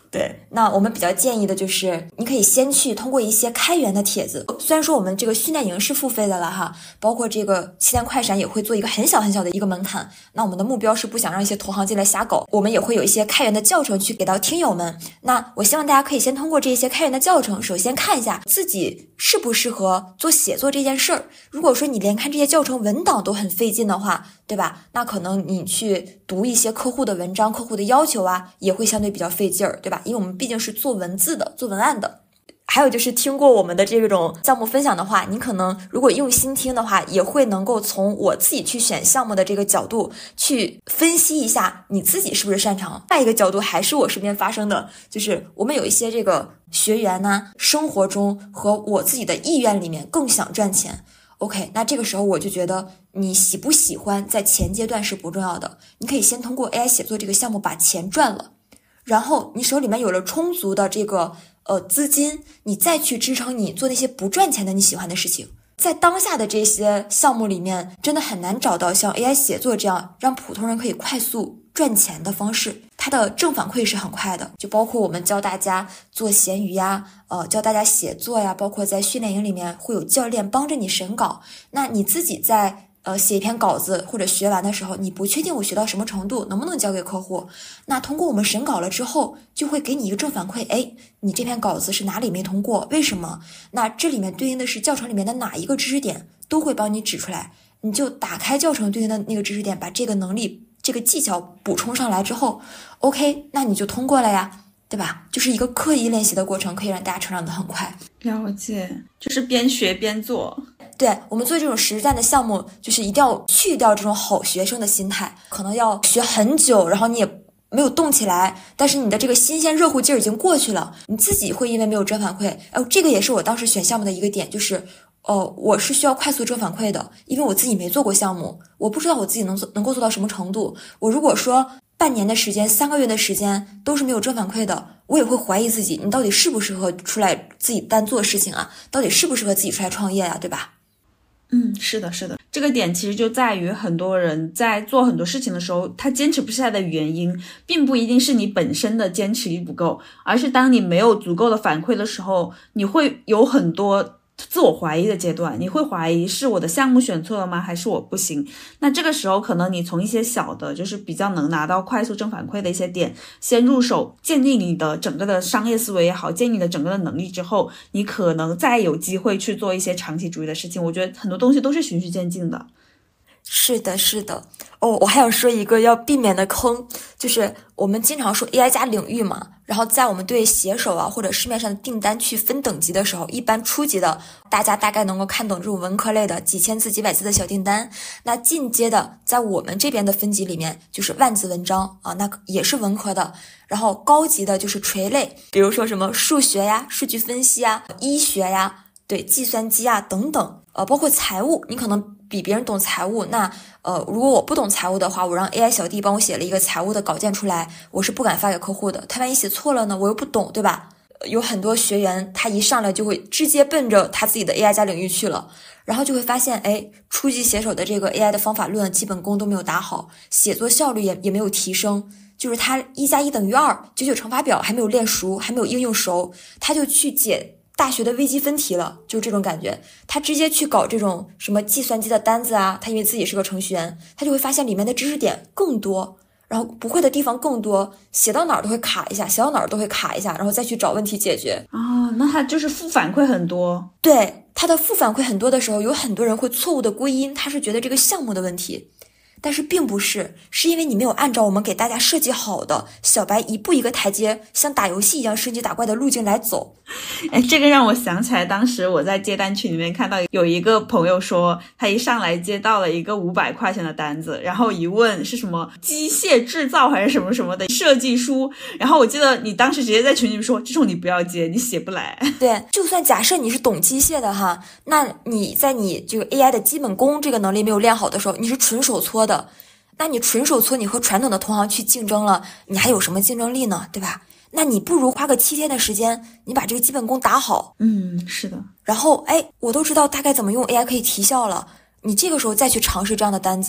对，那我们比较建议的就是你可以先去通过一些开源的帖子，虽然说我们这个训练营是付费的了哈，包括这个7天快闪也会做一个很小很小的一个门槛，那我们的目标是不想让一些同行进来瞎搞，我们也会有一些开源的教程去给到听友们。那我希望大家可以先通过这些开源的教程，首先看一下自己适不适合做写作这件事儿。如果说你连看这些教程文档都很费劲的话，对吧？那可能你去读一些客户的文章、客户的要求啊，也会相对比较费劲儿，对吧？因为我们毕竟是做文字的、做文案的。还有就是听过我们的这种项目分享的话，你可能如果用心听的话，也会能够从我自己去选项目的这个角度去分析一下你自己是不是擅长。另外一个角度还是我身边发生的，就是我们有一些这个学员呢，生活中和我自己的意愿里面更想赚钱。OK， 那这个时候我就觉得你喜不喜欢在前阶段是不重要的，你可以先通过 AI 写作这个项目把钱赚了，然后你手里面有了充足的这个资金，你再去支撑你做那些不赚钱的你喜欢的事情。在当下的这些项目里面，真的很难找到像 AI 写作这样让普通人可以快速赚钱的方式，它的正反馈是很快的，就包括我们教大家做闲鱼呀，教大家写作呀，包括在训练营里面会有教练帮着你审稿。那你自己在写一篇稿子或者学完的时候，你不确定我学到什么程度，能不能交给客户，那通过我们审稿了之后，就会给你一个正反馈，哎，你这篇稿子是哪里没通过，为什么？那这里面对应的是教程里面的哪一个知识点，都会帮你指出来。你就打开教程对应的那个知识点，把这个能力这个技巧补充上来之后 OK， 那你就通过了呀，对吧？就是一个刻意练习的过程，可以让大家成长得很快。 了解，就是边学边做。 对，我们做这种实战的项目，就是一定要去掉这种好学生的心态，可能要学很久，然后你也没有动起来，但是你的这个新鲜热乎劲儿已经过去了，你自己会因为没有正反馈，这个也是我当时选项目的一个点，就是我是需要快速正反馈的，因为我自己没做过项目，我不知道我自己能够做到什么程度。我如果说半年的时间、3个月的时间都是没有正反馈的，我也会怀疑自己，你到底适不适合出来自己单做事情啊？到底适不适合自己出来创业啊？对吧？ 是的，是的，这个点其实就在于很多人在做很多事情的时候，他坚持不下来的原因，并不一定是你本身的坚持力不够，而是当你没有足够的反馈的时候，你会有很多自我怀疑的阶段，你会怀疑是我的项目选错了吗？还是我不行？那这个时候可能你从一些小的，就是比较能拿到快速正反馈的一些点先入手，建立你的整个的商业思维也好，建立你的整个的能力之后，你可能再有机会去做一些长期主义的事情。我觉得很多东西都是循序渐进的。 是的，是的。我还想说一个要避免的坑，就是我们经常说 AI 加领域嘛，然后在我们对写手啊或者市面上的订单去分等级的时候，一般初级的大家大概能够看懂这种文科类的几千字几百字的小订单，那进阶的在我们这边的分级里面就是万字文章啊，那也是文科的，然后高级的就是垂类，比如说什么数学呀、数据分析呀、医学呀，对，计算机啊等等，包括财务，你可能比别人懂财务，那如果我不懂财务的话，我让 AI 小弟帮我写了一个财务的稿件出来，我是不敢发给客户的，他万一写错了呢，我又不懂，对吧？有很多学员他一上来就会直接奔着他自己的 AI 加领域去了，然后就会发现，初级写手的这个 AI 的方法论基本功都没有打好，写作效率也没有提升，就是他1+1=2，99乘法表还没有练熟，还没有应用熟，他就去解大学的微积分题了，就这种感觉。他直接去搞这种什么计算机的单子啊，他因为自己是个程序员，他就会发现里面的知识点更多，然后不会的地方更多，写到哪儿都会卡一下，写到哪儿都会卡一下，然后再去找问题解决。 那他就是负反馈很多。 对，他的负反馈很多的时候，有很多人会错误的归因，他是觉得这个项目的问题。但是并不是，是因为你没有按照我们给大家设计好的小白一步一个台阶，像打游戏一样升级打怪的路径来走。 这个让我想起来，当时我在接单群里面看到有一个朋友说，他一上来接到了一个500块钱的单子，然后一问是什么机械制造还是什么什么的设计书，然后我记得你当时直接在群里面说，这种你不要接，你写不来。 对，就算假设你是懂机械的哈，那你在你这个 AI 的基本功这个能力没有练好的时候，你是纯手搓的，那你纯手搓，你和传统的同行去竞争了，你还有什么竞争力呢？对吧？那你不如花个7天的时间，你把这个基本功打好。 是的。 然后我都知道大概怎么用 AI 可以提效了，你这个时候再去尝试这样的单子，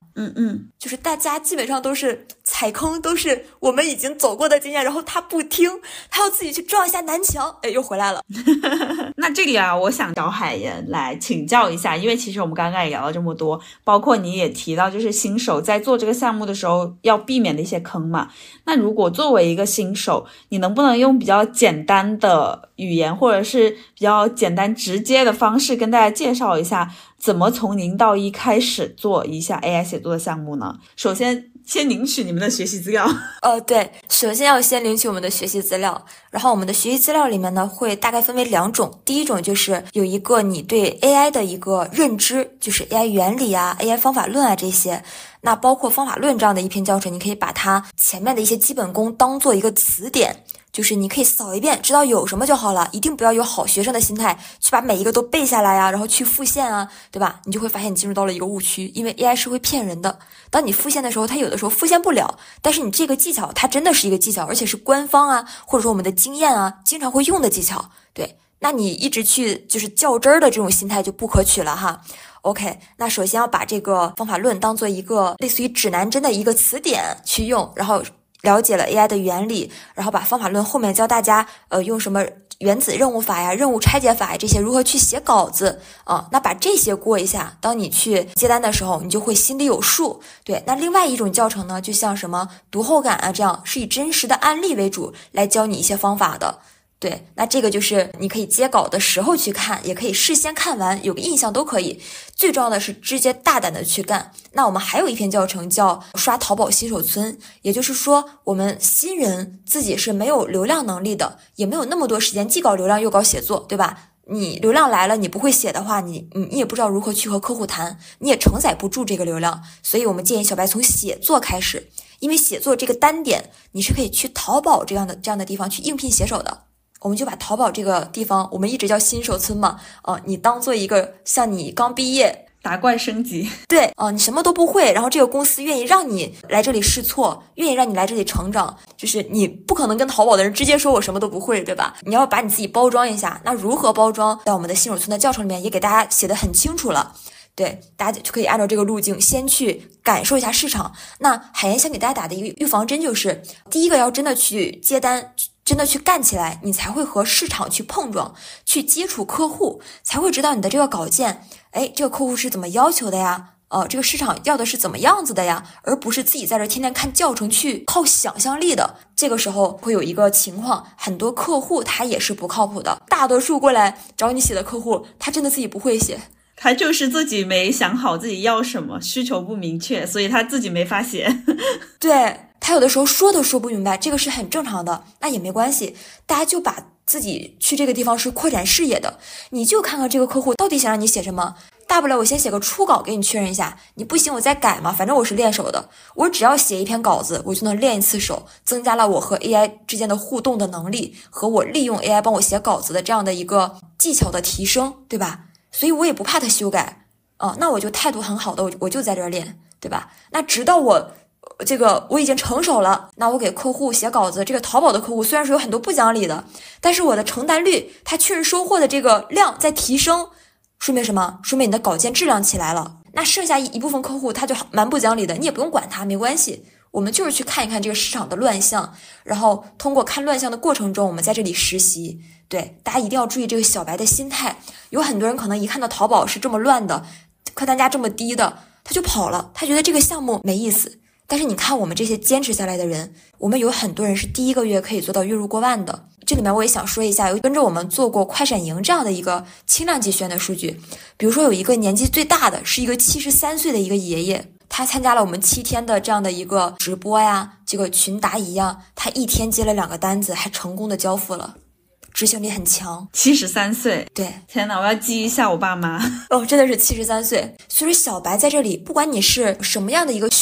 就是大家基本上都是踩坑，都是我们已经走过的经验，然后他不听，他要自己去撞一下南墙，又回来了。 那这里啊，我想找海岩来请教一下，因为其实我们刚刚也聊了这么多，包括你也提到就是新手在做这个项目的时候要避免的一些坑嘛。那如果作为一个新手，你能不能用比较简单的语言或者是比较简单直接的方式跟大家介绍一下怎么从0到1开始做一下 AI 写作的项目呢？首先先领取你们的学习资料。 对，首先要先领取我们的学习资料，然后我们的学习资料里面呢会大概分为2种。第一种就是有一个你对 AI 的一个认知，就是 AI 原理啊 AI 方法论啊这些。那包括方法论这样的一篇教程，你可以把它前面的一些基本功当做一个词典，就是你可以扫一遍，知道有什么就好了，一定不要有好学生的心态去把每一个都背下来呀，然后去复现啊，对吧？你就会发现你进入到了一个误区，因为 AI 是会骗人的。当你复现的时候，它有的时候复现不了，但是你这个技巧它真的是一个技巧，而且是官方啊，或者说我们的经验啊经常会用的技巧，对。那你一直去就是较真儿的这种心态就不可取了哈。OK， 那首先要把这个方法论当做一个类似于指南针的一个词典去用，然后了解了 AI 的原理，然后把方法论后面教大家用什么原子任务法呀、任务拆解法呀这些如何去写稿子啊，那把这些过一下，当你去接单的时候，你就会心里有数。对，那另外一种教程呢，就像什么读后感啊这样，是以真实的案例为主来教你一些方法的。对，那这个就是你可以接稿的时候去看，也可以事先看完有个印象都可以。最重要的是直接大胆的去干。那我们还有一篇教程叫刷淘宝新手村，也就是说我们新人自己是没有流量能力的，也没有那么多时间既搞流量又搞写作，对吧？你流量来了，你不会写的话，你也不知道如何去和客户谈，你也承载不住这个流量。所以我们建议小白从写作开始，因为写作这个单点你是可以去淘宝这样的地方去应聘写手的。我们就把淘宝这个地方，我们一直叫新手村嘛，你当做一个像你刚毕业打怪升级， 对，你什么都不会，然后这个公司愿意让你来这里试错，愿意让你来这里成长，就是你不可能跟淘宝的人直接说我什么都不会，对吧？你要把你自己包装一下。那如何包装，在我们的新手村的教程里面也给大家写得很清楚了。对，大家就可以按照这个路径先去感受一下市场。那海岩想给大家打的一个预防针就是，第一个要真的去接单，真的去干起来，你才会和市场去碰撞，去接触客户，才会知道你的这个稿件，这个客户是怎么要求的呀？这个市场要的是怎么样子的呀？而不是自己在这天天看教程去靠想象力的。这个时候会有一个情况，很多客户他也是不靠谱的，大多数过来找你写的客户，他真的自己不会写。 他就是自己没想好自己要什么，需求不明确，所以他自己没法写。 对，他有的时候说都说不明白，这个是很正常的，那也没关系，大家就把自己去这个地方是扩展视野的，你就看看这个客户到底想让你写什么，大不了我先写个初稿给你确认一下，你不行我再改嘛，反正我是练手的，我只要写一篇稿子，我就能练一次手，增加了我和 AI 之间的互动的能力，和我利用 AI 帮我写稿子的这样的一个技巧的提升，对吧？所以我也不怕他修改，那我就态度很好的，我就在这儿练，对吧？那直到我已经成熟了，那我给客户写稿子，这个淘宝的客户虽然说有很多不讲理的，但是我的成单率，他确认收获的这个量在提升，说明什么？说明你的稿件质量起来了。那剩下一部分客户他就蛮不讲理的，你也不用管他，没关系。我们就是去看一看这个市场的乱象，然后通过看乱象的过程中，我们在这里实习。对，大家一定要注意这个小白的心态。有很多人可能一看到淘宝是这么乱的，客单价这么低的，他就跑了，他觉得这个项目没意思。但是你看我们这些坚持下来的人，我们有很多人是第一个月可以做到月入过万的。这里面我也想说一下，有跟着我们做过快闪营这样的一个轻量级学员的数据。比如说有一个年纪最大的是一个73岁的一个爷爷，他参加了我们7天的这样的一个直播呀，这个群答疑呀，他一天接了2个单子，还成功的交付了。执行力很强 ，73岁， 对， 天哪，我要记一下我爸妈。 真的是73岁。所以说小白在这里，不管你是什么样的一个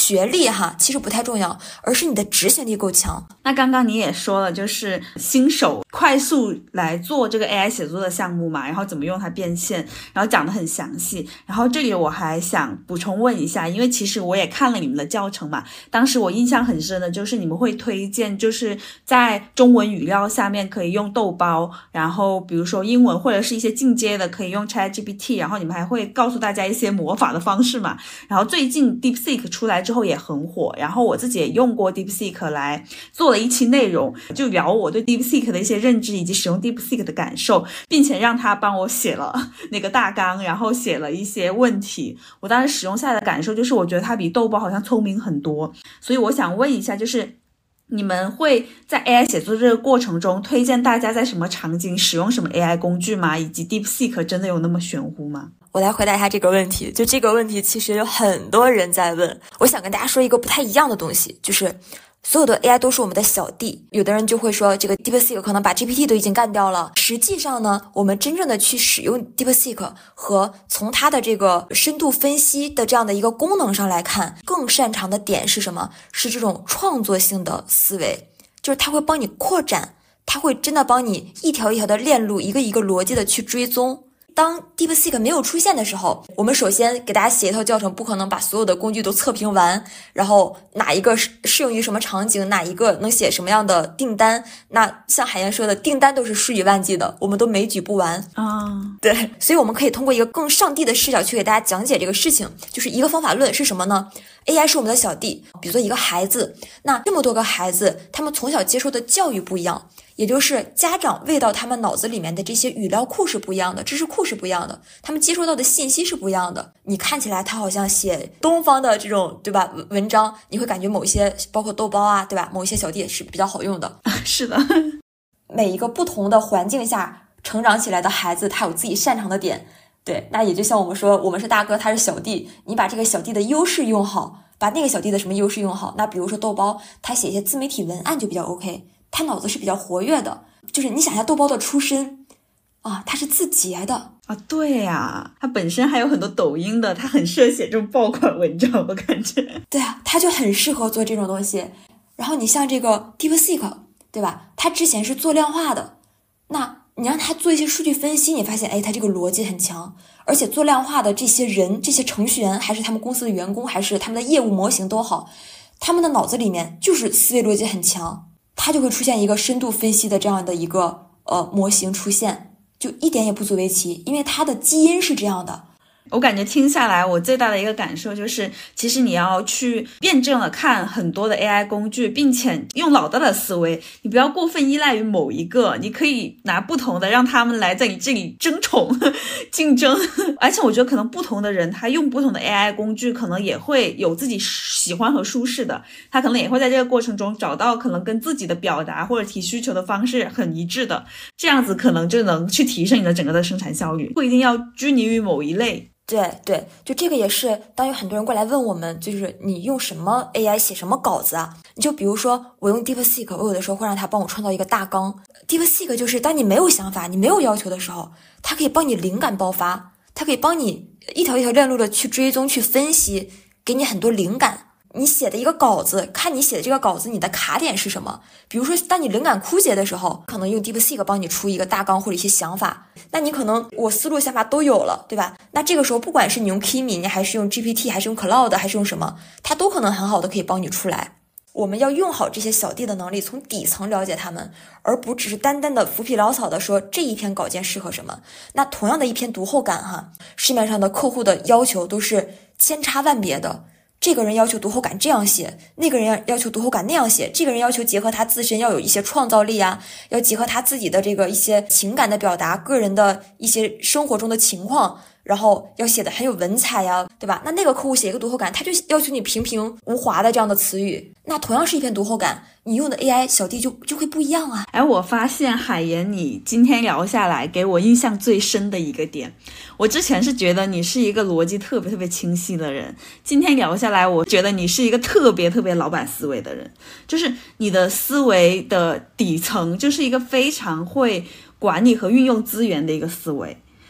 学历哈，其实不太重要，而是你的执行力够强。 那刚刚你也说了，就是新手快速来做这个 AI 写作的项目嘛，然后怎么用它变现，然后讲得很详细。然后这里我还想补充问一下，因为其实我也看了你们的教程嘛，当时我印象很深的就是你们会推荐就是在中文语料下面可以用豆包，然后比如说英文或者是一些进阶的可以用 ChatGPT， 然后你们还会告诉大家一些魔法的方式嘛。然后最近 DeepSeek 出来之后也很火，然后我自己也用过 DeepSeek 来做了一期内容，就聊我对 DeepSeek 的一些认知以及使用 DeepSeek 的感受，并且让他帮我写了那个大纲，然后写了一些问题。我当时使用下来的感受就是我觉得它比豆包好像聪明很多。所以我想问一下，就是你们会在 AI 写作这个过程中推荐大家在什么场景使用什么 AI 工具吗？以及 DeepSeek 真的有那么玄乎吗？ 我来回答一下这个问题。就这个问题其实有很多人在问，我想跟大家说一个不太一样的东西，就是所有的 AI 都是我们的小弟。有的人就会说这个 DeepSeek 可能把 GPT 都已经干掉了。实际上呢，我们真正的去使用 DeepSeek 和从它的这个深度分析的这样的一个功能上来看，更擅长的点是什么？是这种创作性的思维，就是它会帮你扩展，它会真的帮你一条一条的链路，一个一个逻辑的去追踪。当 DeepSeek 没有出现的时候，我们首先给大家写一套教程，不可能把所有的工具都测评完，然后哪一个适用于什么场景，哪一个能写什么样的订单。那像海燕说的，订单都是数以万计的，我们都没举不完啊。对，所以我们可以通过一个更上帝的视角去给大家讲解这个事情，就是一个方法论是什么呢？ AI 是我们的小弟，比如说一个孩子，那这么多个孩子，他们从小接受的教育不一样，也就是家长喂到他们脑子里面的这些语料库是不一样的，知识库是不一样的，他们接收到的信息是不一样的。你看起来他好像写东方的这种，对吧，文章，你会感觉某一些包括豆包啊，对吧，某一些小弟也是比较好用的。 是的， 每一个不同的环境下成长起来的孩子，他有自己擅长的点。对，那也就像我们说，我们是大哥，他是小弟，你把这个小弟的优势用好，把那个小弟的什么优势用好。那比如说豆包，他写一些自媒体文案就比较 OK， 他脑子是比较活跃的。就是你想一下豆包的出身啊，他是字节的啊，对呀，他本身还有很多抖音的，他很适合写这种爆款文章，我感觉。 对啊，他就很适合做这种东西。然后你像这个 DeepSeek， 对吧？他之前是做量化的，那你让他做一些数据分析，你发现，哎，他这个逻辑很强，而且做量化的这些人，这些程序员，还是他们公司的员工，还是他们的业务模型都好，他们的脑子里面就是思维逻辑很强，他就会出现一个深度分析的这样的一个模型出现，就一点也不足为奇，因为他的基因是这样的。 我感觉听下来，我最大的一个感受就是，其实你要去辩证的看很多的 AI 工具，并且用老大的思维，你不要过分依赖于某一个，你可以拿不同的让他们来在你这里争宠竞争。而且我觉得可能不同的人他用不同的 AI 工具，可能也会有自己喜欢和舒适的，他可能也会在这个过程中找到可能跟自己的表达或者提需求的方式很一致的，这样子可能就能去提升你的整个的生产效率，不一定要拘泥于某一类。 对，就这个也是，当有很多人过来问我们，就是你用什么 AI 写什么稿子啊？你就比如说我用 DeepSeek， 我有的时候会让它帮我创造一个大纲。DeepSeek 就是当你没有想法，你没有要求的时候，它可以帮你灵感爆发，它可以帮你一条一条链路的去追踪、去分析，给你很多灵感。你写的一个稿子，看你写的这个稿子你的卡点是什么。比如说当你灵感枯竭的时候，可能用 DeepSeek 帮你出一个大纲或者一些想法，那你可能我思路想法都有了，对吧？那这个时候不管是你用 Kimi， 你还是用 GPT， 还是用 Cloud， 还是用什么，它都可能很好的可以帮你出来。我们要用好这些小弟的能力，从底层了解他们，而不只是单单的浮皮潦草的说这一篇稿件适合什么。那同样的一篇读后感哈，市面上的客户的要求都是千差万别的。这个人要求读后感这样写，那个人要求读后感那样写，这个人要求结合他自身要有一些创造力啊，要结合他自己的这个一些情感的表达，个人的一些生活中的情况，然后要写的很有文采呀，对吧？那个客户写一个读后感，他就要求你平平无华的这样的词语。那同样是一篇读后感，你用的 AI 小弟就会不一样啊。 哎，我发现海岩你今天聊下来给我印象最深的一个点，我之前是觉得你是一个逻辑特别特别清晰的人，今天聊下来我觉得你是一个特别特别老板思维的人，就是你的思维的底层就是一个非常会管理和运用资源的一个思维。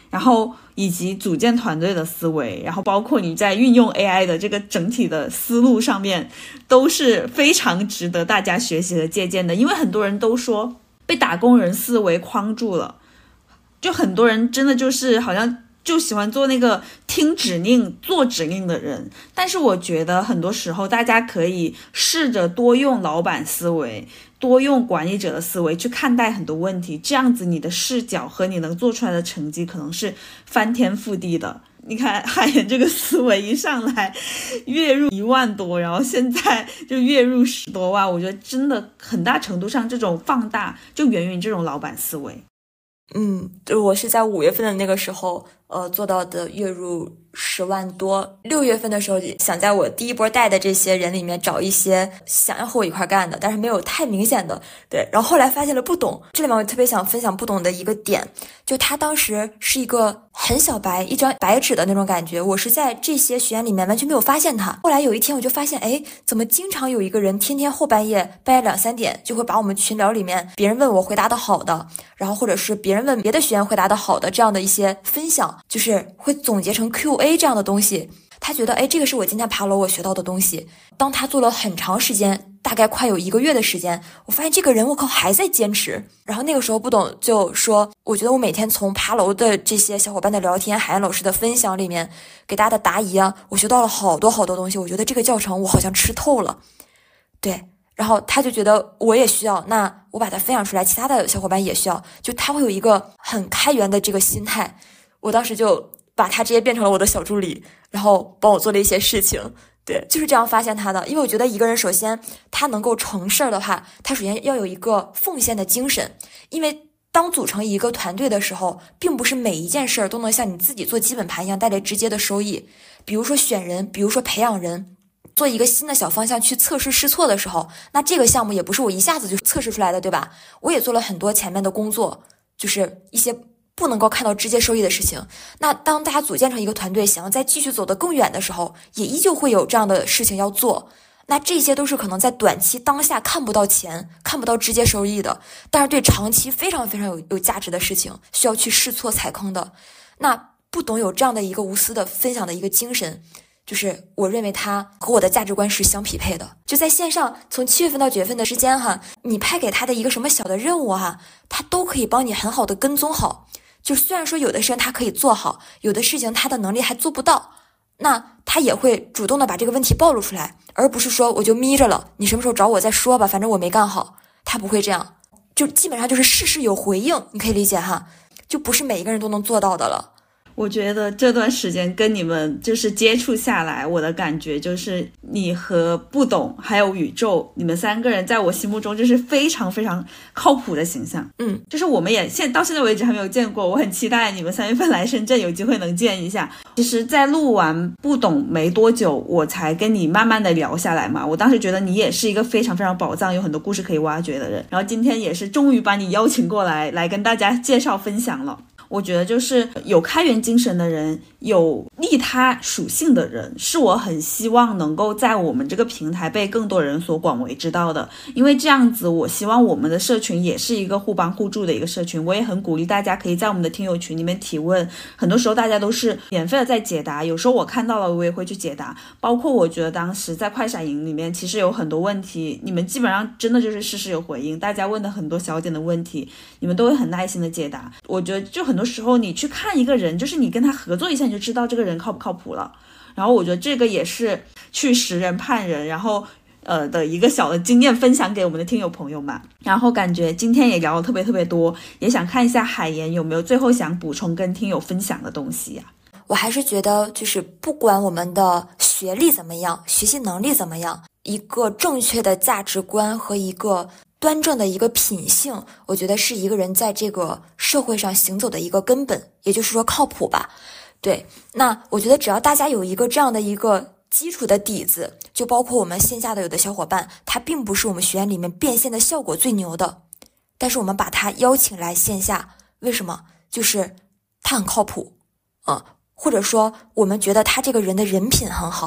然后以及组建团队的思维，然后包括你在运用 AI 的这个整体的思路上面，都是非常值得大家学习和借鉴的。因为很多人都说被打工人思维框住了，就很多人真的就是好像就喜欢做那个听指令做指令的人，但是我觉得很多时候大家可以试着多用老板思维，多用管理者的思维去看待很多问题，这样子你的视角和你能做出来的成绩可能是翻天覆地的。你看海岩这个思维一上来月入1万多，然后现在就月入10多万，我觉得真的很大程度上这种放大就源于这种老板思维。 我是在5月份的那个时候做到的月入10万多。6月份的时候想在我第一波带的这些人里面找一些想要和我一块干的，但是没有太明显的。对，然后后来发现了不懂，这里面我特别想分享不懂的一个点，就他当时是一个很小白，一张白纸的那种感觉，我是在这些学员里面完全没有发现他。后来有一天我就发现，怎么经常有一个人天天后半夜2、3点就会把我们群聊里面别人问我回答的好的，然后或者是别人问别的学员回答的好的这样的一些分享，就是会总结成 QA 这样的东西。他觉得这个是我今天爬楼我学到的东西。当他做了很长时间，大概快有1个月的时间，我发现这个人我靠还在坚持。然后那个时候不懂就说，我觉得我每天从爬楼的这些小伙伴的聊天，海燕老师的分享里面给大家的答疑啊，我学到了好多好多东西。我觉得这个教程我好像吃透了。对，然后他就觉得我也需要，那我把它分享出来，其他的小伙伴也需要，就他会有一个很开源的这个心态。我当时就把他直接变成了我的小助理，然后帮我做了一些事情。对，就是这样发现他的。因为我觉得一个人首先他能够成事儿的话，他首先要有一个奉献的精神。因为当组成一个团队的时候，并不是每一件事儿都能像你自己做基本盘一样带来直接的收益。比如说选人，比如说培养人，做一个新的小方向去测试试错的时候，那这个项目也不是我一下子就测试出来的，对吧？我也做了很多前面的工作，就是一些不能够看到直接收益的事情。那当大家组建成一个团队，想要再继续走得更远的时候，也依旧会有这样的事情要做。那这些都是可能在短期当下看不到钱，看不到直接收益的，但是对长期非常非常有价值的事情，需要去试错踩坑的。那不懂有这样的一个无私的分享的一个精神，就是我认为他和我的价值观是相匹配的。就在线上从7月份到9月份的时间哈，你派给他的一个什么小的任务哈，他都可以帮你很好的跟踪好。就虽然说有的事情他可以做好，有的事情他的能力还做不到，那他也会主动的把这个问题暴露出来，而不是说我就眯着了，你什么时候找我再说吧，反正我没干好。他不会这样，就基本上就是事事有回应，你可以理解哈，就不是每一个人都能做到的了。 我觉得这段时间跟你们就是接触下来，我的感觉就是你和不懂还有宇宙，你们3个人在我心目中就是非常非常靠谱的形象。就是我们也到现在为止还没有见过，我很期待你们3月份来深圳有机会能见一下。其实在录完不懂没多久，我才跟你慢慢的聊下来嘛。我当时觉得你也是一个非常非常宝藏，有很多故事可以挖掘的人。然后今天也是终于把你邀请过来跟大家介绍分享了。我觉得就是有开源精神的人，有利他属性的人，是我很希望能够在我们这个平台被更多人所广为知道的。因为这样子，我希望我们的社群也是一个互帮互助的一个社群。我也很鼓励大家可以在我们的听友群里面提问，很多时候大家都是免费的在解答，有时候我看到了我也会去解答。包括我觉得当时在快闪营里面其实有很多问题，你们基本上真的就是事事有回应，大家问的很多小点的问题你们都会很耐心的解答。我觉得就很多时候你去看一个人，就是你跟他合作一下你就知道这个人靠不靠谱了。然后我觉得这个也是去识人判人，然后的一个小的经验分享给我们的听友朋友们。然后感觉今天也聊了特别多，也想看一下海岩有没有最后想补充跟听友分享的东西呀。 我还是觉得就是不管我们的学历怎么样，学习能力怎么样，一个正确的价值观和一个端正的一个品性，我觉得是一个人在这个社会上行走的一个根本，也就是说靠谱吧。对，那我觉得只要大家有一个这样的一个基础的底子，就包括我们线下的有的小伙伴，他并不是我们学员里面变现的效果最牛的，但是我们把他邀请来线下，为什么？就是他很靠谱或者说我们觉得他这个人的人品很好。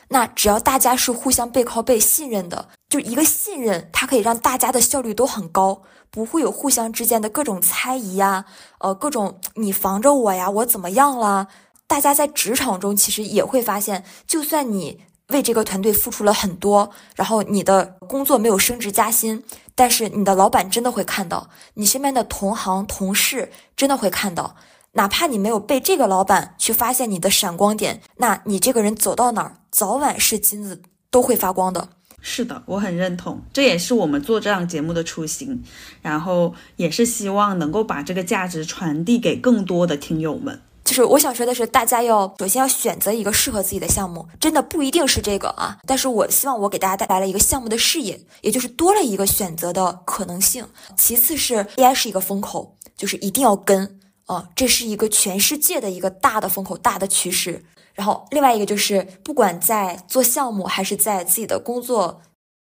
那只要大家是互相背靠背信任的，就一个信任，它可以让大家的效率都很高，不会有互相之间的各种猜疑呀，各种你防着我呀，我怎么样啦。大家在职场中其实也会发现，就算你为这个团队付出了很多，然后你的工作没有升职加薪，但是你的老板真的会看到，你身边的同行同事真的会看到，哪怕你没有被这个老板去发现你的闪光点，那你这个人走到哪儿，早晚是金子都会发光的。 是的，我很认同，这也是我们做这档节目的初心，然后也是希望能够把这个价值传递给更多的听友们。 就是我想说的是，大家首先要选择一个适合自己的项目，真的不一定是这个啊，但是我希望我给大家带来了一个项目的视野，也就是多了一个选择的可能性。其次是 AI 是一个风口，就是一定要跟这是一个全世界的一个大的风口，大的趋势。然后另外一个就是不管在做项目还是在自己的工作，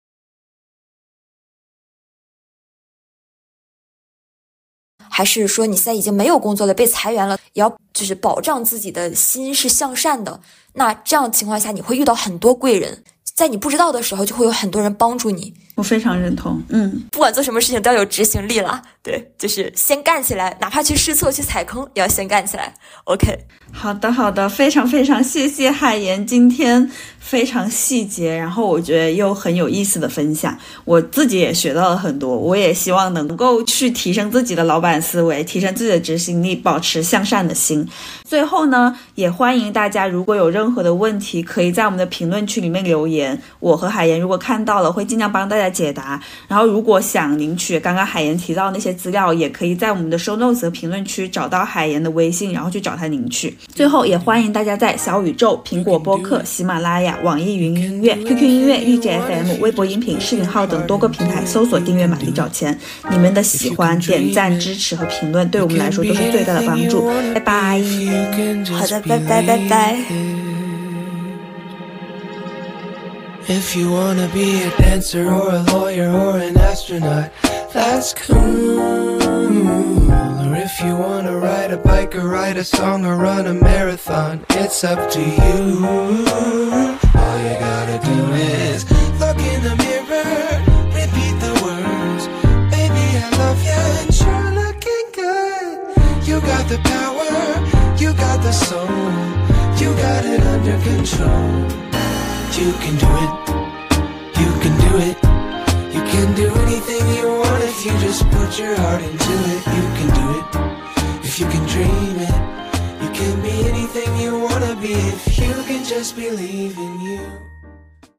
还是说你现在已经没有工作了，被裁员了，也要就是保障自己的心是向善的。那这样情况下，你会遇到很多贵人，在你不知道的时候，就会有很多人帮助你。 我非常认同， 不管做什么事情都要有执行力了，对，就是先干起来，哪怕去试错去踩坑，也要先干起来。OK， 好的，非常非常谢谢海岩今天非常细节，然后我觉得又很有意思的分享，我自己也学到了很多，我也希望能够去提升自己的老板思维，提升自己的执行力，保持向善的心。最后呢，也欢迎大家如果有任何的问题，可以在我们的评论区里面留言，我和海岩如果看到了会尽量帮大家解答。然后如果想领取刚刚海岩提到的那些资料，也可以在我们的 show notes 和评论区找到海岩的微信，然后去找他领取。最后也欢迎大家在小宇宙、苹果播客、喜马拉雅、网易云音乐、QQ 音乐、荔枝 FM、微博音频、视频号等多个平台搜索订阅满地找钱。你们的喜欢、点赞、支持和评论对我们来说都是最大的帮助。拜拜。 好的，拜拜。 If you wanna be a dancer or a lawyer or an astronaut, that's cool. Or if you wanna ride a bike or write a song or run a marathon, it's up to you. All you gotta do is look in the mirror, repeat the words, baby I love you and you're looking good. You got the power, you got the soul, you got it under control.You can do it, you can do it. You can do anything you want if you just put your heart into it. You can do it, if you can dream it. You can be anything you wanna be if you can just believe in you.